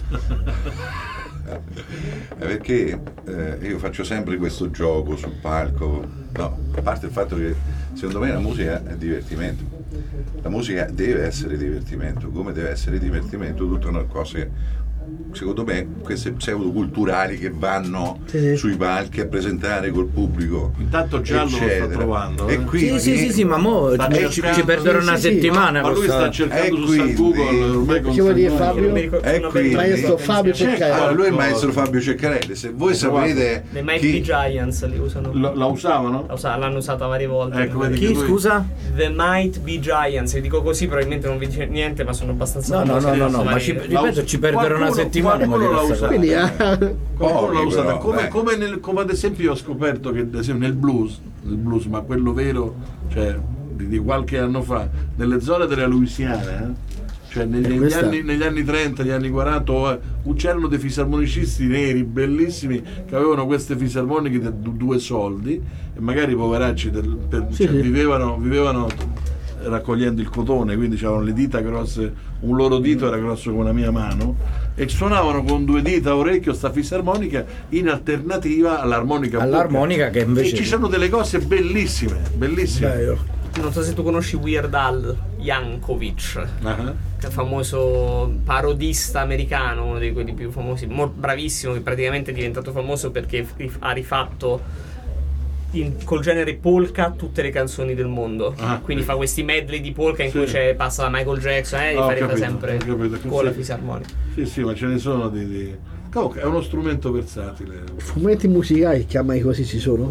Eh, perché eh, io faccio sempre questo gioco sul palco, no, a parte il fatto che secondo me la musica è divertimento, la musica deve essere divertimento, come deve essere divertimento tutte le cose, secondo me, queste pseudoculturali che vanno Sì, sì. sui palchi a presentare col pubblico. Intanto Giallo lo sta eccetera. trovando, eh. E quindi, Sì, sì, sì, sì, ma mo Sta ci, cercando- ci perderò sì, una sì, sì, settimana. Ma lui questa- sta cercando E su San quindi- Google ormai Che vuol dire, consapevole. Fabio? Non mi ricordo- E una quindi- bella- maestro Fabio C'è- Ceccarelli. allora, lui è il Qualcosa. maestro Fabio Ceccarelli, se voi sapete Le Mighty chi, Giants li usano. Lo- la usavano? La usa- L'hanno usata varie volte. Ecco, vedi Chi, che lui- scusa? The Might Be Giants, vi dico così, probabilmente non vi dice niente, ma sono abbastanza No, no, famosi, no, no, posso no, ma fare- ci, La ripeto, us- ci perderò una qualcuno- settimana. qualcuno mo di l'ha questa usato. cosa. quindi eh, Qualcuno l'ha Pochi, usata. però, come, dai. come, nel- come ad esempio io ho scoperto che ad esempio nel blues, nel blues, ma quello vero, cioè di, di qualche anno fa, nelle zone della Louisiana, eh, cioè negli, negli questa- anni, negli anni trenta, negli anni quaranta, oh, c'erano dei fisarmonicisti neri bellissimi che avevano queste fisarmoniche da du- due soldi, e magari i poveracci del- per- Sì, cioè, sì. vivevano, vivevano raccogliendo il cotone, quindi avevano le dita grosse, un loro dito era grosso come la mia mano, e suonavano con due dita a orecchio sta fisarmonica in alternativa all'armonica a bocca. All'armonica che invece- E ci sono delle cose bellissime, bellissime. bello. Non so se tu conosci Weird Al Yankovic, Ah, che è famoso parodista americano, uno di quelli più famosi, mo- bravissimo, che praticamente è diventato famoso perché rif- ha rifatto in- col genere polka tutte le canzoni del mondo. Ah. Quindi fa questi medley di polka in Sì. cui c'è, passa da Michael Jackson e eh, li Ah, ho fa rifà capito, sempre ho capito. con la Sì. fisarmonica. Sì, sì, ma ce ne sono di... di... Comunque è uno strumento versatile. Fumetti musicali, chiamai così, ci sono?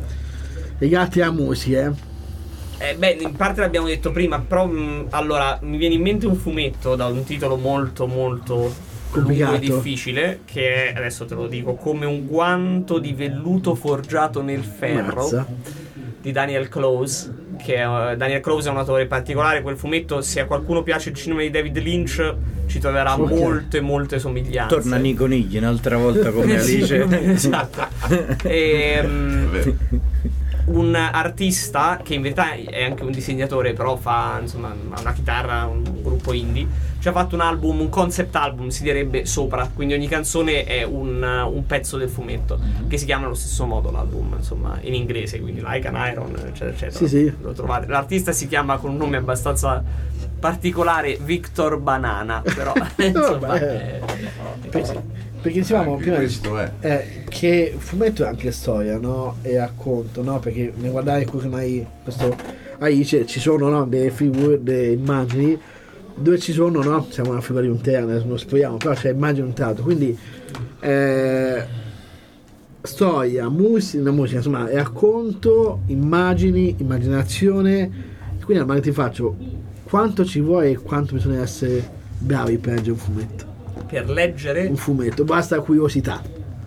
Legati alla musica, eh? Eh, beh, in parte l'abbiamo detto prima, però mh, allora mi viene in mente un fumetto da un titolo molto molto lungo Complicato. e difficile, che è, adesso te lo dico, Come un guanto di velluto forgiato nel ferro, Mazza. di Daniel Close, che uh, Daniel Clowes è un autore particolare. Quel fumetto, se a qualcuno piace il cinema di David Lynch, ci troverà okay. molte molte somiglianze. Tornano i conigli un'altra volta come Alice. Esatto. E, um, un artista che in verità è anche un disegnatore, però fa insomma ha una chitarra, un gruppo indie, ci ha fatto un album, un concept album si direbbe sopra, quindi ogni canzone è un, un pezzo del fumetto, mm-hmm. che si chiama allo stesso modo l'album, insomma in inglese, quindi Like an Iron eccetera eccetera. Sì, sì. Lo trovate. L'artista si chiama con un nome abbastanza particolare, Victor Banana, però insomma è, è così. Perché dicevamo Anche prima questo è. eh, che fumetto è anche storia, no? E racconto, no? Perché nel guardare mai questo Alice ci sono, no? Delle figure, delle immagini dove ci sono, no? Siamo una figura di un terno, non spogliamo, però c'è immagine un tratto, quindi eh, storia, musica, musica, insomma, racconto, immagini, immaginazione. Quindi magari ti faccio, quanto ci vuoi e quanto bisogna essere bravi per leggere un fumetto? Per leggere un fumetto, basta curiosità.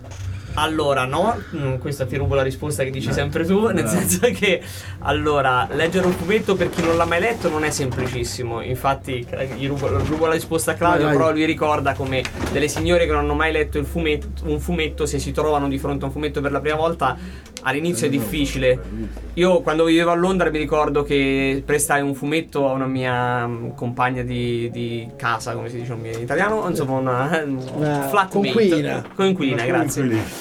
Allora no, mm, questa ti rubo la risposta che dici sempre tu, nel senso che allora leggere un fumetto per chi non l'ha mai letto non è semplicissimo. Infatti gli rubo, rubo la risposta a Claudio, vai, vai. Però lui ricorda come delle signore che non hanno mai letto il fumetto, un fumetto, se si trovano di fronte a un fumetto per la prima volta all'inizio è difficile. Io quando vivevo a Londra mi ricordo che prestai un fumetto a una mia compagna di, di casa, come si dice in italiano, insomma una, una flatmate, conquilina, conquilina, grazie.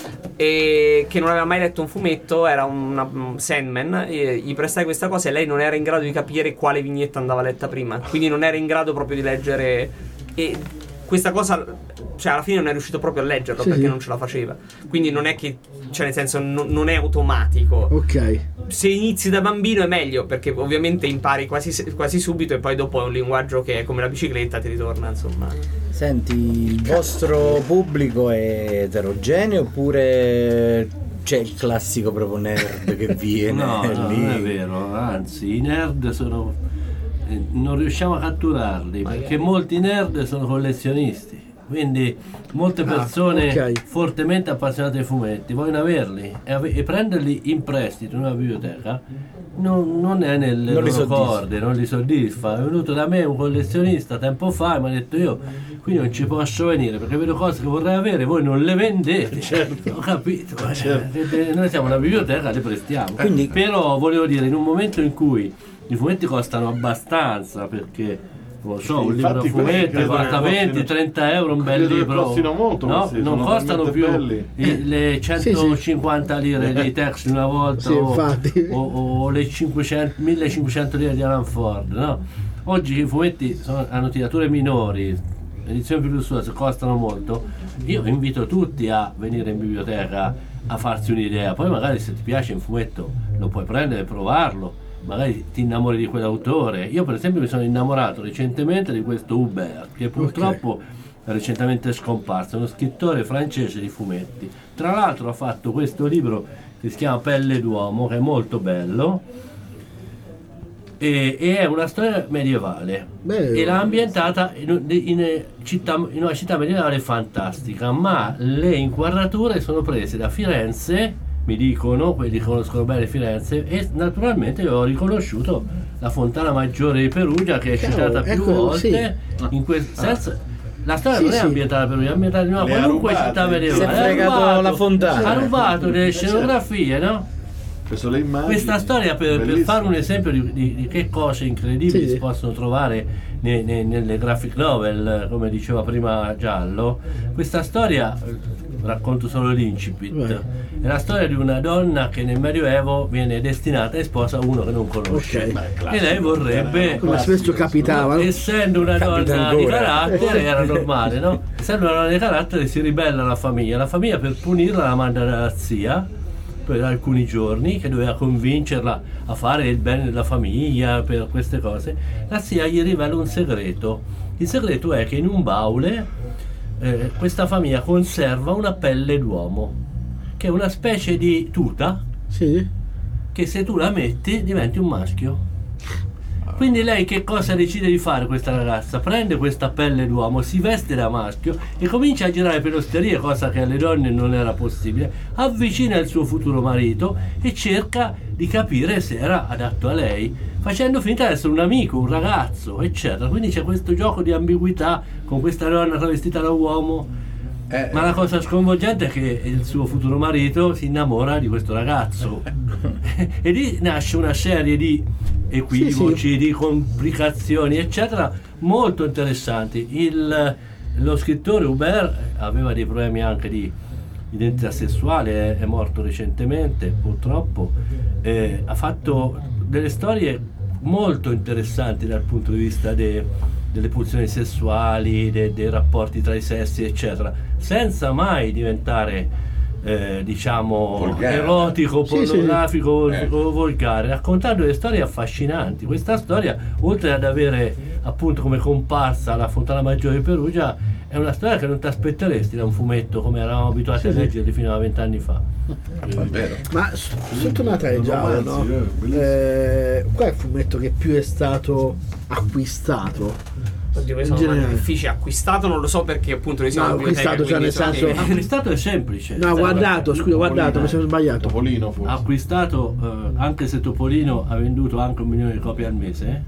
E che non aveva mai letto un fumetto, era una, un Sandman, e gli prestai questa cosa e lei non era in grado di capire quale vignetta andava letta prima, quindi non era in grado proprio di leggere, e questa cosa, cioè alla fine non è riuscito proprio a leggerlo, sì, perché sì. non ce la faceva, quindi non è che, cioè nel senso non, non è automatico. Ok. Se inizi da bambino è meglio, perché ovviamente impari quasi, quasi subito, e poi dopo è un linguaggio che è come la bicicletta, ti ritorna insomma. Senti, il vostro pubblico è eterogeneo oppure c'è il classico proprio nerd che viene? No, no, lì? non è vero, anzi i nerd sono eh, non riusciamo a catturarli, perché molti nerd sono collezionisti, quindi molte persone ah, okay. fortemente appassionate ai fumetti vogliono averli e, ave- e prenderli in prestito in una biblioteca non, non è nelle non loro li corde, non li soddisfa. È venuto da me un collezionista tempo fa e mi ha detto: io qui non ci posso venire perché vedo cose che vorrei avere, voi non le vendete. Certo. Ho capito, certo. Noi siamo una biblioteca, le prestiamo. Quindi... però volevo dire, in un momento in cui i fumetti costano abbastanza, perché non so, un libro a fumetti costa venti trenta euro, un bel libro, costino molto, no? Non costano più belli. le centocinquanta sì, sì. lire di Tex una volta, sì, o, o, o le cinquecento, millecinquecento lire di Alan Ford, no? Oggi i fumetti sono, hanno tirature minori, edizioni più lussuose, costano molto. Io invito tutti a venire in biblioteca a farsi un'idea, poi magari se ti piace un fumetto lo puoi prendere e provarlo, magari ti innamori di quell'autore. Io per esempio mi sono innamorato recentemente di questo Hubert, che purtroppo okay. è recentemente scomparso, uno scrittore francese di fumetti. Tra l'altro ha fatto questo libro che si chiama Pelle d'uomo, che è molto bello, e, e è una storia medievale. Beh, e l'ha ambientata in, in, città, in una città medievale fantastica, ma le inquadrature sono prese da Firenze, mi dicono, quelli che conoscono bene Firenze, e naturalmente io ho riconosciuto la Fontana Maggiore di Perugia, che è Chiaro, citata più ecco, volte sì. in questo ah. senso. La storia sì, non è sì. ambientata a Perugia, è ambientata in una Le qualunque rubate, città medievale. si è fregato ha rubato, la fontana. ha rubato delle scenografie, no? Le immagini, questa storia, per, per fare un esempio di, di, di che cose incredibili sì. si possono trovare ne, ne, nelle graphic novel, come diceva prima Giallo, questa storia, racconto solo l'incipit, Beh. è la storia di una donna che nel Medioevo viene destinata e sposa uno che non conosce, okay. e lei vorrebbe, come spesso capitava, no? essendo una Capita donna ancora. di carattere era normale, no? Essendo una donna di carattere si ribella alla famiglia, la famiglia per punirla la manda dalla zia per alcuni giorni, che doveva convincerla a fare il bene della famiglia, per queste cose. La zia gli rivela un segreto. Il segreto è che in un baule eh, questa famiglia conserva una pelle d'uomo, che è una specie di tuta, sì. che se tu la metti diventi un maschio. Quindi lei che cosa decide di fare questa ragazza? Prende questa pelle d'uomo, si veste da maschio e comincia a girare per osterie, cosa che alle donne non era possibile, avvicina il suo futuro marito e cerca di capire se era adatto a lei, facendo finta di essere un amico, un ragazzo, eccetera. Quindi c'è questo gioco di ambiguità con questa donna travestita da uomo. Eh, Ma la cosa sconvolgente è che il suo futuro marito si innamora di questo ragazzo e lì nasce una serie di equivoci, Sì, sì. di complicazioni, eccetera, molto interessanti. Il, lo scrittore Hubert aveva dei problemi anche di identità sessuale, è, è morto recentemente purtroppo, eh, ha fatto delle storie molto interessanti dal punto di vista de, delle pulsioni sessuali, de, dei rapporti tra i sessi, eccetera, senza mai diventare eh, diciamo Volgare. erotico, Sì, sì. pornografico o Eh. o volgare, raccontando delle storie affascinanti. Questa storia, oltre ad avere appunto come comparsa la Fontana Maggiore di Perugia, è una storia che non ti aspetteresti da un fumetto come eravamo abituati Sì, a sì. leggerli fino a vent'anni fa. è vero. Ma s- sotto Natale già, no? romanzi, eh, bellissimo. Eh, qual è il fumetto che più è stato acquistato? Oddio, In sono generale. difficile. Acquistato non lo so perché appunto noi siamo No, in biblioteca, acquistato, cioè, quindi nel so che- senso- Acquistato è semplice. No, guardato, scusa, guardato, mi sono sbagliato. Topolino forse. Acquistato, eh, anche se Topolino ha venduto anche un milione di copie al mese, eh,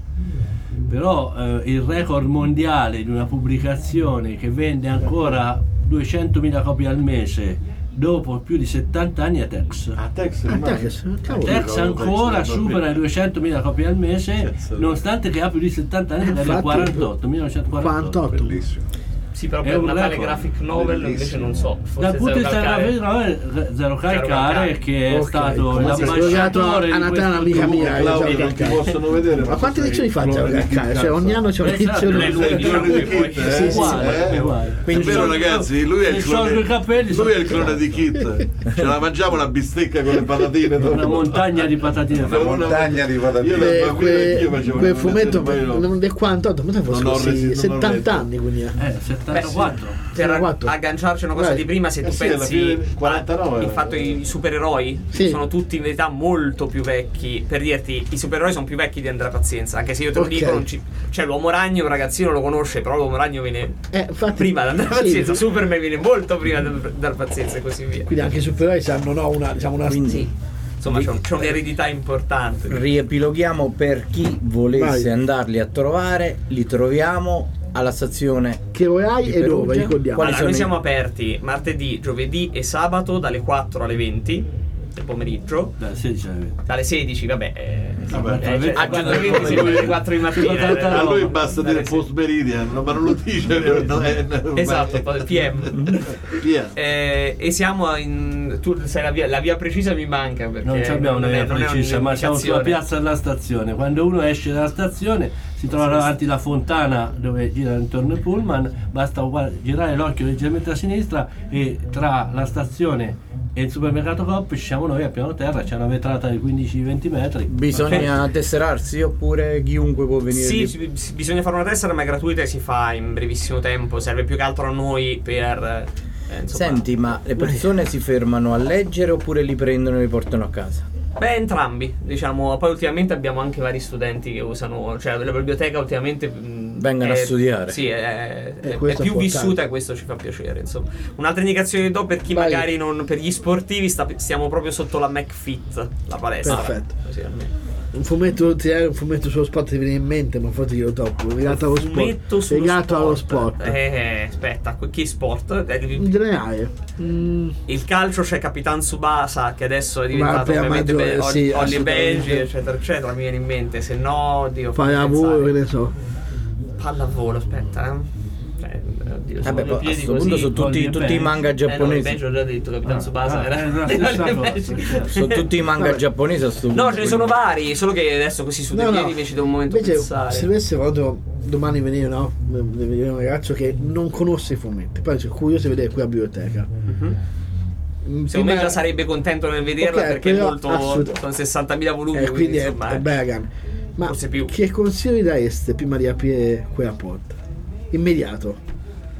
però eh, il record mondiale di una pubblicazione che vende ancora duecentomila copie al mese dopo più di settanta anni è Tex. Ah, Tex Ah, rimane. Tex, cavolo. Tex ancora supera i duecentomila copie al mese, Cazzo. nonostante che ha più di settanta anli, Eh, dal infatti, quarantotto, millenovecentoquarantotto. quarantotto. Bellissimo. Sì, però È per un Natale record. graphic novel invece Bellissimo. non so. Forse Dal punto di Zero vista della Calcare. Zero Zero Calcare, Calcare. che è Ok, stato come si è l'ambasciatore a di Natale, questo amica gruppo. mia, Claudio, Zero non ti Calcare. possono vedere. Ma quante edizioni fa Zero Calcare? Cioè ogni anno c'è Esatto, un'edizione. non è lui, Sì, lui, poi. sì, sì, sì. Uguale, Eh, uguale. È vero ragazzi, lui è il Se sciolgo clone, i capelli, lui è il sono- clone di Kit. Ce la mangiamo una bistecca con le patatine dopo. Una montagna di patatine Una fritte. montagna di patatine. Io da Que- bambino anch'io que- facevo quel una fumetto poi no. non- del quarantotto, ma fosse Non ho così, resi- non ho settanta letto. anni quindi. Eh, settantaquattro. Per quattro. agganciarci a una cosa Vai. di prima, se Eh tu sì, alla pensi fine quarantanove il era. fatto i supereroi Sì. sono tutti in verità molto più vecchi. Per dirti, i supereroi sono più vecchi di Andrea Pazienza. Anche se io te lo Ok. dico, non ci... cioè l'uomo ragno, un ragazzino lo conosce, però l'uomo ragno viene Eh, infatti, prima da Andrea sì, Pazienza. Superman viene molto prima dal, dal Pazienza e così via. quindi anche i supereroi sanno no, una, diciamo una Quindi Insomma, c'è, un- c'è un'eredità importante. riepiloghiamo per chi volesse Vai. andarli a trovare, li troviamo alla stazione. che orai Di e dove Perugia? ricordiamo. Quali Allora, sono noi i- siamo aperti martedì, giovedì e sabato dalle quattro alle venti del pomeriggio. Dai, sedici alle venti. Dalle sedici, vabbè. Eh, Vabbè, eh, cioè, vabbè, alle venti si va alle quattro di mattina. Vabbè, A lui eh, basta dalle dire sei. post meridian, no, ma non lo dice. no, è- Esatto, poi P M. Via. Eh, e siamo in. Tu sai la via, la via precisa mi manca perché Non abbiamo una non è- via non è precisa, ma siamo sulla un'indicazione. piazza della stazione. Quando uno esce dalla stazione si trova davanti la fontana dove gira intorno il pullman, basta gua- girare l'occhio leggermente a sinistra e tra la stazione e il supermercato Coop ci siamo noi a piano terra, c'è una vetrata di quindici venti metri. Bisogna tesserarsi oppure chiunque può venire Sì, lì? si- si- bisogna fare una tessera, ma è gratuita e si fa in brevissimo tempo. Serve più che altro a noi per. eh, insomma- Senti, ma le persone si fermano a leggere oppure li prendono e li portano a casa? Beh, entrambi, diciamo. Poi ultimamente abbiamo anche vari studenti che usano, cioè la biblioteca ultimamente mh, Vengono è- a studiare. Sì, è, Eh, è- questo è è più importante. vissuta e questo ci fa piacere, insomma. Un'altra indicazione che do per chi Vai. magari non, per gli sportivi, sta- stiamo proprio sotto la McFit, la palestra. Perfetto. Così almeno. Un fumetto, tirare un fumetto sullo sport ti viene in mente, ma forse io troppo. Legato allo Fumetto sport. sullo Legato allo sport. sport. Eh, aspetta, che sport? Eh, In generale. Mm, Il calcio c'è Capitan Tsubasa che adesso è Ma diventato per ovviamente maggiore, be- Olli sì, Olli e assolutamente. Benji, eccetera eccetera, mi viene in mente. Se no, Dio, fammi pallavolo, che pensare. ne so. Pallavolo, aspetta, eh. Cioè, oddio, Vabbè, sono poi, a piedi questo così. punto sono tutti, Olli e tutti i Benji. manga Eh, no, il giapponesi. Benji ho già detto, Capitan Tsubasa ah, era è la stessa Olli e cosa, Benji. certo. Sono tutti i manga Vabbè. giapponesi a sto No, punto, ce ne sono quindi- vari, solo che adesso così su dei No, no. piedi invece devo un momento Invece, pensare. se dovesse proprio domani venire, no? Deve venire un ragazzo che non conosce i fumetti, poi è curioso di vedere qui a biblioteca. Mhm. Mm, Secondo me prima- già sarebbe contento nel vederla Ok, perché è però molto. assolut- Sono sessantamila volumi, Eh, quindi è, insomma, è eh. Bergam. Ma Forse più. che consiglio dareste prima di aprire quella porta? Immediato.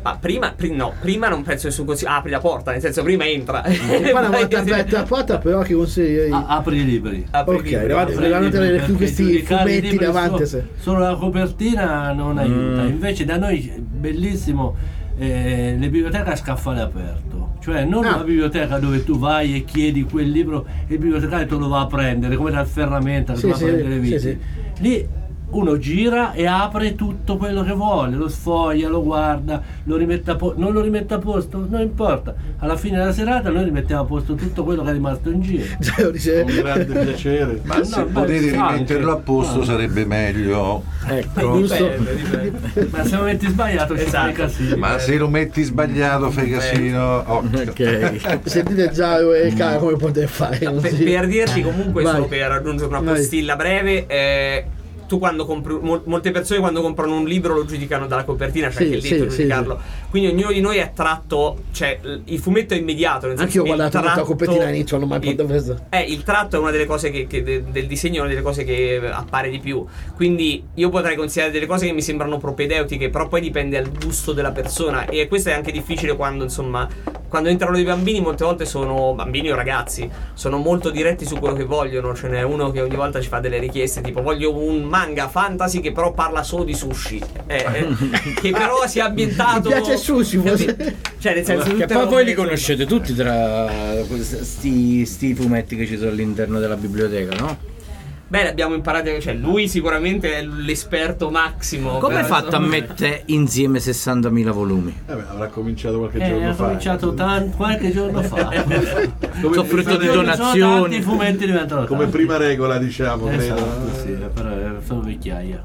Ah, prima, pri- no, prima non penso nessun consiglio. Apri la porta, nel senso prima entra. E poi una volta aperta la porta, però che consigli? A- apri i libri. Apri Ok, il libro. davanti- Apri i davanti libri, alle- perché questi giudicare i fumetti libri davanti, solo, se- solo la copertina non aiuta. Mm. Invece da noi bellissimo, eh, le biblioteche a scaffale aperto, cioè non Ah. una biblioteca dove tu vai e chiedi quel libro e il bibliotecario te lo va a prendere come dal ferramenta che Sì, va a sì, prendere le sì, viti. sì. Lì uno gira e apre tutto quello che vuole, lo sfoglia, lo guarda, lo rimette a posto, non lo rimette a posto, non importa. Alla fine della serata noi rimettiamo a posto tutto quello che è rimasto in giro. Cioè, dice- Con grande piacere. Ma No, se beh, potete anche- rimetterlo a posto anche. sarebbe meglio. Ecco, giusto. Dipende, dipende. Ma se lo metti sbagliato ci Esatto. fai casino. Ma se lo metti sbagliato fai casino. Occhio. Ok. Sentite già eh, cara come potete fare. No, non per, si- per dirti comunque, Vai. solo per aggiungere una Vai. postilla breve, eh, tu quando compri, mol- molte persone quando comprano un libro lo giudicano dalla copertina, c'è Sì, anche il sì, diritto di sì, giudicarlo. Quindi ognuno di noi è tratto, cioè l- il fumetto è immediato. nel Anche senso io ho che il guardato molto la tratto- copertina all'inizio, non ho mai il- potuto preso. Eh, il tratto è una delle cose che, che de- del disegno, è una delle cose che appare di più. Quindi io potrei considerare delle cose che mi sembrano propedeutiche, però poi dipende dal gusto della persona. E questo è anche difficile quando, insomma, quando entrano dei bambini, molte volte sono bambini o ragazzi, sono molto diretti su quello che vogliono. Ce n'è uno che ogni volta ci fa delle richieste, tipo voglio un manga fantasy che però parla solo di sushi, eh, eh, che però sia ambientato. Mi piace il sushi, forse. Cioè, nel senso, Che tutte poi robe voi li che sono- conoscete tutti tra sti, sti fumetti che ci sono all'interno della biblioteca, no? Beh, li abbiamo imparati, cioè lui sicuramente è l'esperto massimo. Come hai però, fatto a insomma- mettere insieme sessantamila volumi? Eh beh, avrà cominciato qualche Eh, giorno ho fa. cominciato tan- qualche giorno fa. Come, Sono frutto di Sono donazioni. tanti, i fumetti diventano come tanti. prima regola, diciamo. credo. Esatto, sì, però eh, sono vecchiaia.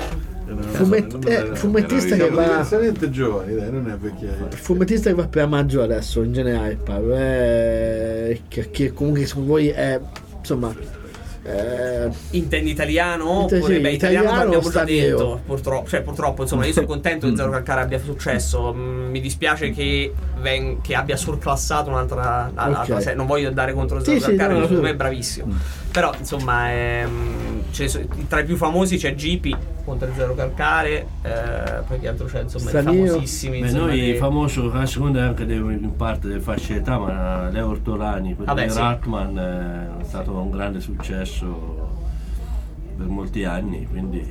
Fumet- eh, fumettista che Siamo va. diversamente giovani, dai, non è vecchiaia. Il fumettista che va per maggio adesso, in generale, parlo, è che, che comunque su voi è insomma. Eh, Intendi italiano? Inte- Oppure, sì, beh, italiano, italiano abbiamo o già straniero? detto, purtroppo, cioè purtroppo, insomma, io sono contento che Zero Calcare abbia successo. Mm, mi dispiace che, ven- che abbia surclassato un'altra, l'altra Ok. serie. Non voglio andare contro Sì, Zero sì, Calcare, no, no, secondo me sì. è bravissimo. Però, insomma, ehm, ce ne so- tra i più famosi c'è G P contro Zero Calcare, eh, poi che altro c'è, insomma, i Straniero. famosissimi. Beh, insomma, noi dei- famoso a seconda anche dei- in parte delle fasce d'età, ma Leo Ortolani, quello Vabbè, di sì. Ratman, eh, è stato un grande successo per molti anni, quindi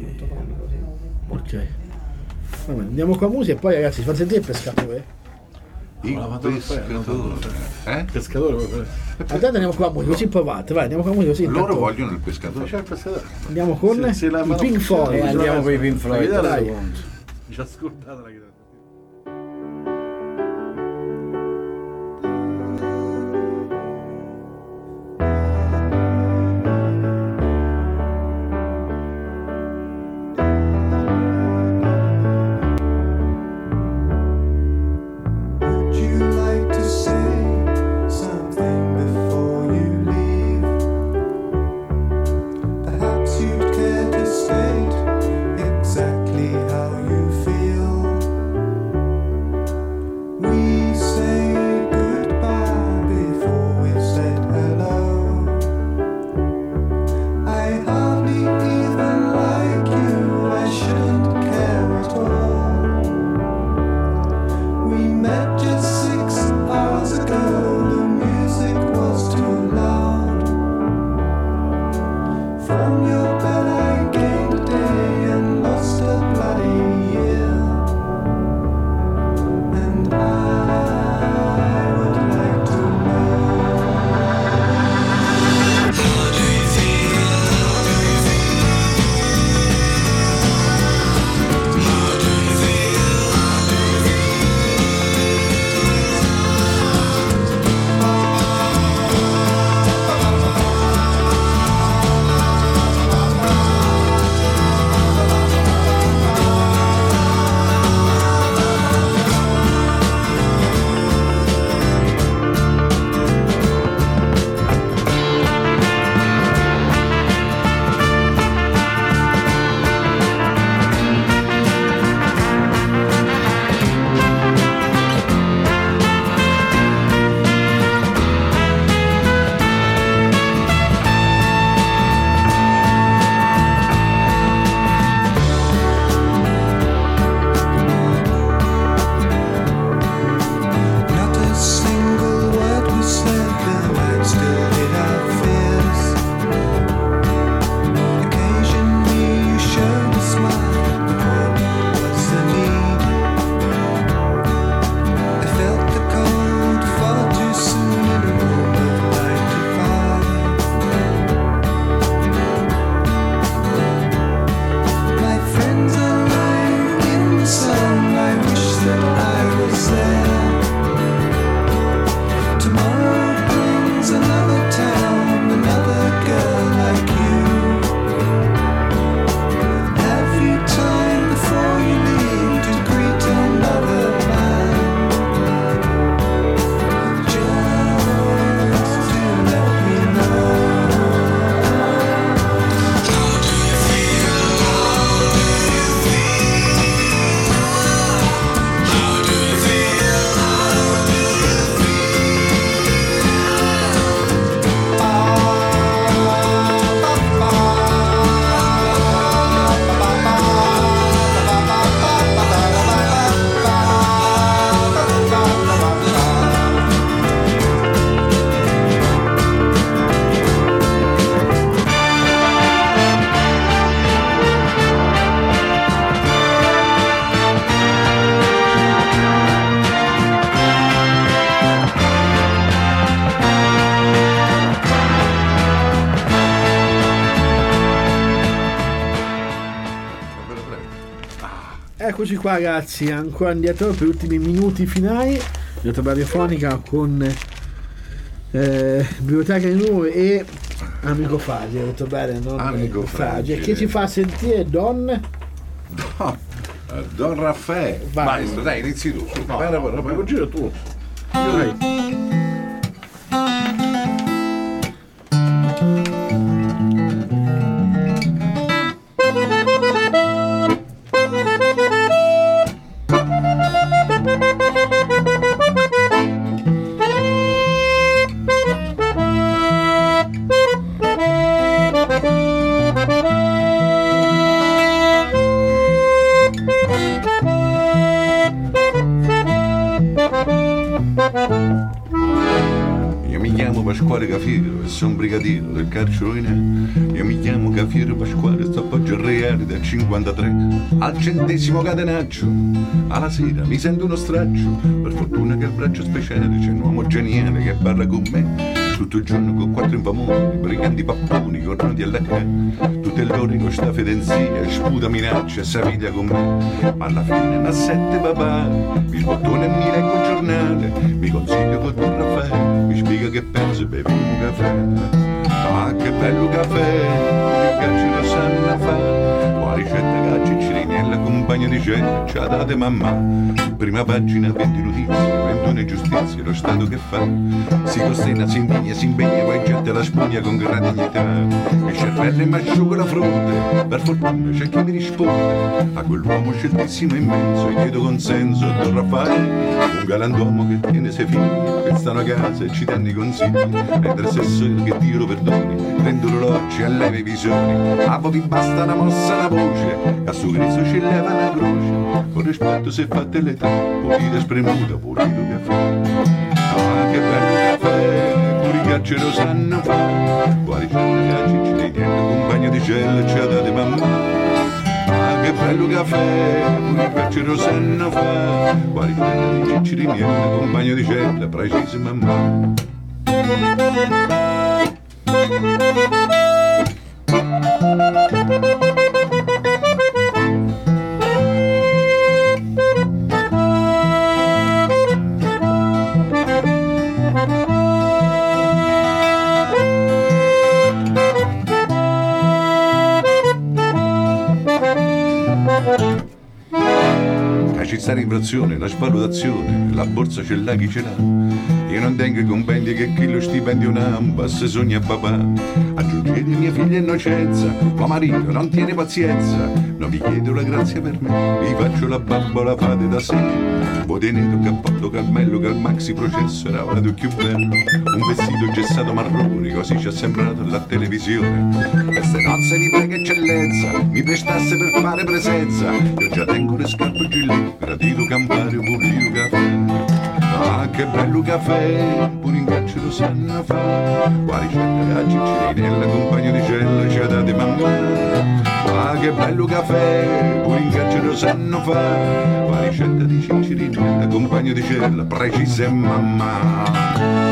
ok. Vabbè, andiamo con la musica e poi ragazzi, ci fate sentire il pescatore. Il la vado a fare, pescatore. Eh? Pescatore, vuoi fare? Adesso andiamo con la musica, così provate, vai, andiamo con la musica così. Loro intanto vogliono il Dove c'è pescatore. il pescatore? Andiamo con Se- se la i mano Pink funziona, Floyd. Eh, andiamo con i Pink Floyd, La chitarra, dai. secondo. Mi ci ha ascoltato la chitarra. Would you like to say something before you leave? Perhaps you'd care to state exactly how you feel. eccoci qua ragazzi, ancora indietro per gli ultimi minuti finali. Direttiva radiofonica con eh, Biblioteca di Nuove e Amico Fragile, ho detto bene, non Amico Fragile. Che ci fa sentire Don Don, Don Raffaele. Vai. Maestro, dai, inizi tu. No, Vai, vai, vai, vai. giro tu. Vai. Io mi chiamo Pasquale Cafiero e sono brigadiero del carcerone. Io mi chiamo Cafiero Pasquale, sto a Poggio Reale del cinquantatré. Al centesimo catenaccio, alla sera mi sento uno straccio. Per fortuna che al braccio speciale c'è un uomo geniale che parla con me. Tutto il giorno con quattro infamoni, briganti papponi, cornuti alla ca. Tutte le ore con sta fedenzia, sputa minaccia e s'avviglia con me. Ma alla fine ma sette papà, mi sbottona e mi leggo il giornale. Mi consiglio con Don Raffaele, mi spiega che penso e bevi un caffè. Ah, che bello caffè, che ci lo sanno fare. Qua ricetta cacci cirinella, compagna di gente, ci ha date mamma. Prima pagina, venti notizie, ventuno giustizie, lo Stato che fa? Si costenna, si indigna, si impegna, poi getta la spugna con gran dignità. Il cervello mi asciuga la fronte, per fortuna c'è chi mi risponde. A quell'uomo sceltissimo e immenso, chiedo consenso a Don Raffaele. Un galantuomo che tiene sei figli, che stanno a casa e ci danno i consigli. Mentre assessore che Dio lo perdoni, prendo l'orologio e leva i visori. A voi vi basta una mossa, una voce, a suo griso ci leva una croce. Con rispetto se fate l'età, pulita spremuta, pulito caffè. Ah, che bello caffè, pure i cacci lo sanno fare. Qua ricetta cacci ci ritiene, compagno di cella ci ha date mamma. Ah, che bello caffè, pure i cacci lo sanno fare. Qua ricetta di cicci di miele, compagno di cella, precisa mamma. Ci sta l'inflazione, la svalutazione, la borsa ce l'ha chi ce l'ha. Io non tengo compendi che chi lo stipendio n'amba, se sogna papà. Aggiungete mia figlia innocenza, ma marito non tiene pazienza. Non vi chiedo la grazia per me, vi faccio la bambola, fate da sé. Voi tenete un cappotto calmello che al maxi processo era vado più bello. Un vestito gessato marrone, così ci ha sembrato la televisione. Queste nozze vi prego eccellenza, mi prestasse per fare presenza. Io già tengo le scarpe giù, gradito campare, pulito caffè. Ah, che bello caffè, pure in caccia lo sanno fare. Qua ricetta la ciccirinella, compagno di cella, ci ha date mamma. Ah, che bello caffè, pure in caccia lo sanno fare. Qua ricetta di ciccirinella, compagno di cella, precisa mamma.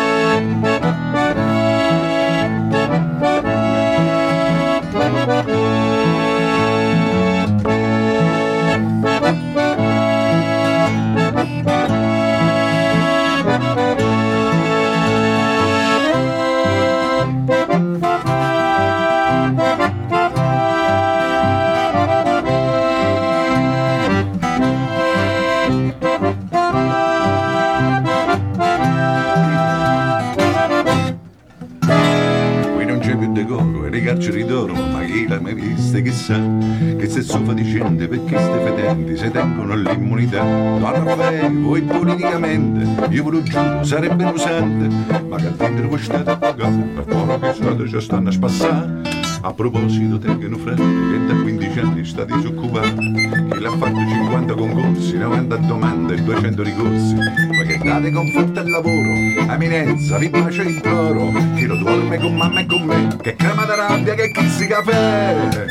Carceri d'oro, ma chi l'ha mai vista chissà che se sofa di gente perché ste fedenti se tengono l'immunità. Don Raffaele, voi politicamente io ve lo giuro sarebbe usante, ma che dentro voi state appagati per fuori che state ci stanno a spassare. A proposito tengono frate che da quindici anni sta disoccupato, chi l'ha fatto cinquanta concorsi, novanta domande e duecento ricorsi. Ma che date conforto al lavoro, eminenza, vi bacio e imploro, chi lo dorme con mamma e con me, che crema da rabbia, che chissi caffè.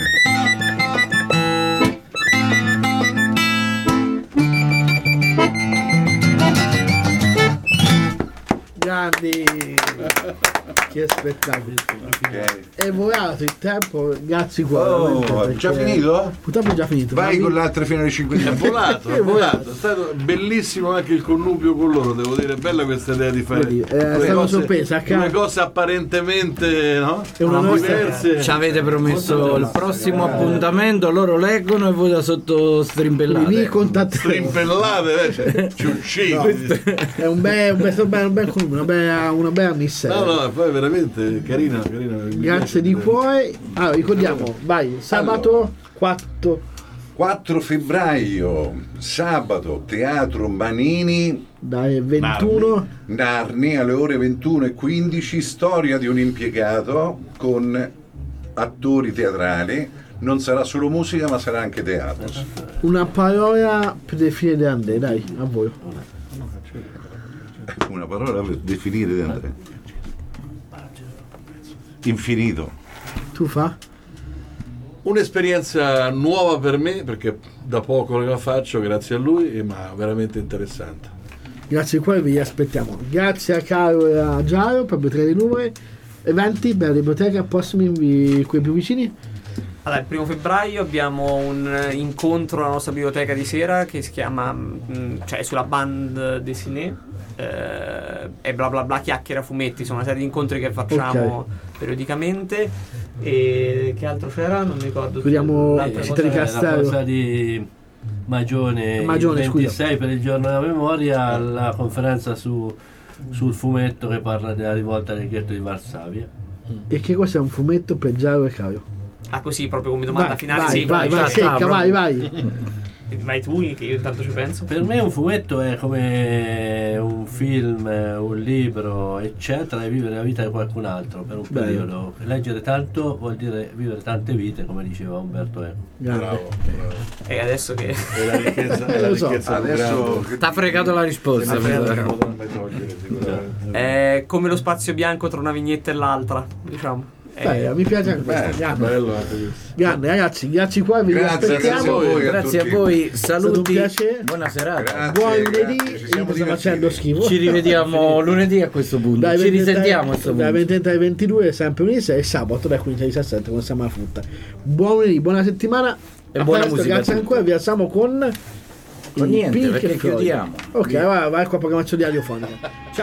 Grandi, che spettacolo. Ok. È volato il tempo, grazie qua. Oh, veramente, già perché- finito? Purtroppo è già finito. Vai ma con mi- l'altra fino alle cinque di È mattina. volato, è volato, è stato bellissimo anche il connubio con loro, devo dire, è bella questa idea di fare Vedi, eh, due stavo cose- sorpresa, a due ca- cose apparentemente, no? È una nostra- diverse. Ci avete promesso il prossimo appuntamento, loro leggono e voi da sotto strimpellate. mi contatteremo. Strimpellate, eh, cioè, ci uccidi. È un bel, un bel, un bel, un bel comune, una bella, una bella missera. No, no, poi veramente carina, carina. mi Grazie piace. di cuore. Allora, ricordiamo, vai, sabato quattro quattro febbraio, sabato, Teatro Manini, dalle ventuno. Narni, alle ore ventuno e quindici, storia di un impiegato con attori teatrali. Non sarà solo musica, ma sarà anche teatro. Una parola per definire De André, dai, a voi. Una parola per definire De André. Infinito. Tu fa? Un'esperienza nuova per me, perché da poco che la faccio, grazie a lui, e- ma veramente interessante. Grazie di cuore, vi aspettiamo. Grazie a Caro e a Giaro per mettere i numeri. Eventi, bella biblioteca, prossimi vi- quelli più vicini. Allora, il primo febbraio abbiamo un eh, incontro alla nostra biblioteca di sera che si chiama, mm, cioè sulla bande dessinée eh, e bla bla bla chiacchiera fumetti, sono una serie di incontri che facciamo periodicamente. E che altro c'era? Non mi ricordo. Vediamo L'altra Città cosa di Eh, Castello. la cosa di Magione, Magione, il scusa. ventisei per il giorno della memoria, la conferenza su, sul fumetto che parla della rivolta del ghetto di Varsavia. E che cos'è un fumetto per Giaro e Caro? Ah, così proprio come domanda Vai, finale. vai, sì, vai, vai, vai, secca, vai, vai, vai. vai tu che io intanto ci penso. Per me un fumetto è come un film, un libro, eccetera, e vivere la vita di qualcun altro per un Bello. periodo. Leggere tanto vuol dire vivere tante vite, come diceva Umberto Eco. Grande. Bravo, bravo. E adesso che È la ricchezza, è la Lo so. ricchezza più Adesso grande. T'ha fregato la risposta. mi Non sa. potranno mai togliere, sicuramente. è come lo spazio bianco tra una vignetta e l'altra, diciamo. Beh, Eh, mi piace anche questo. Beh, Grande. Bello anche questo. Grande, ragazzi, grazie qua, vi Grazie, grazie a aspettiamo. voi. Grazie a tutti. voi, saluti, un piacere. buona serata. Grazie, Buon lunedì, grazie, ci io siamo mi sto divertiti. facendo schifo. Ci rivediamo lunedì a questo punto. Dai Ci ventitré risentiamo a questo Dai punto. ventitré alle ventidue, sempre lunedì, e sabato dalle quindici alle diciassette con Siamo alla Frutta. Buon lunedì, buona settimana. E A buona presto, musica a grazie tutti. ancora, vi lasciamo con Con i niente, Pink perché Floyd. chiudiamo. Ok, vai, vai qua programmazione radiofonica. Ciao.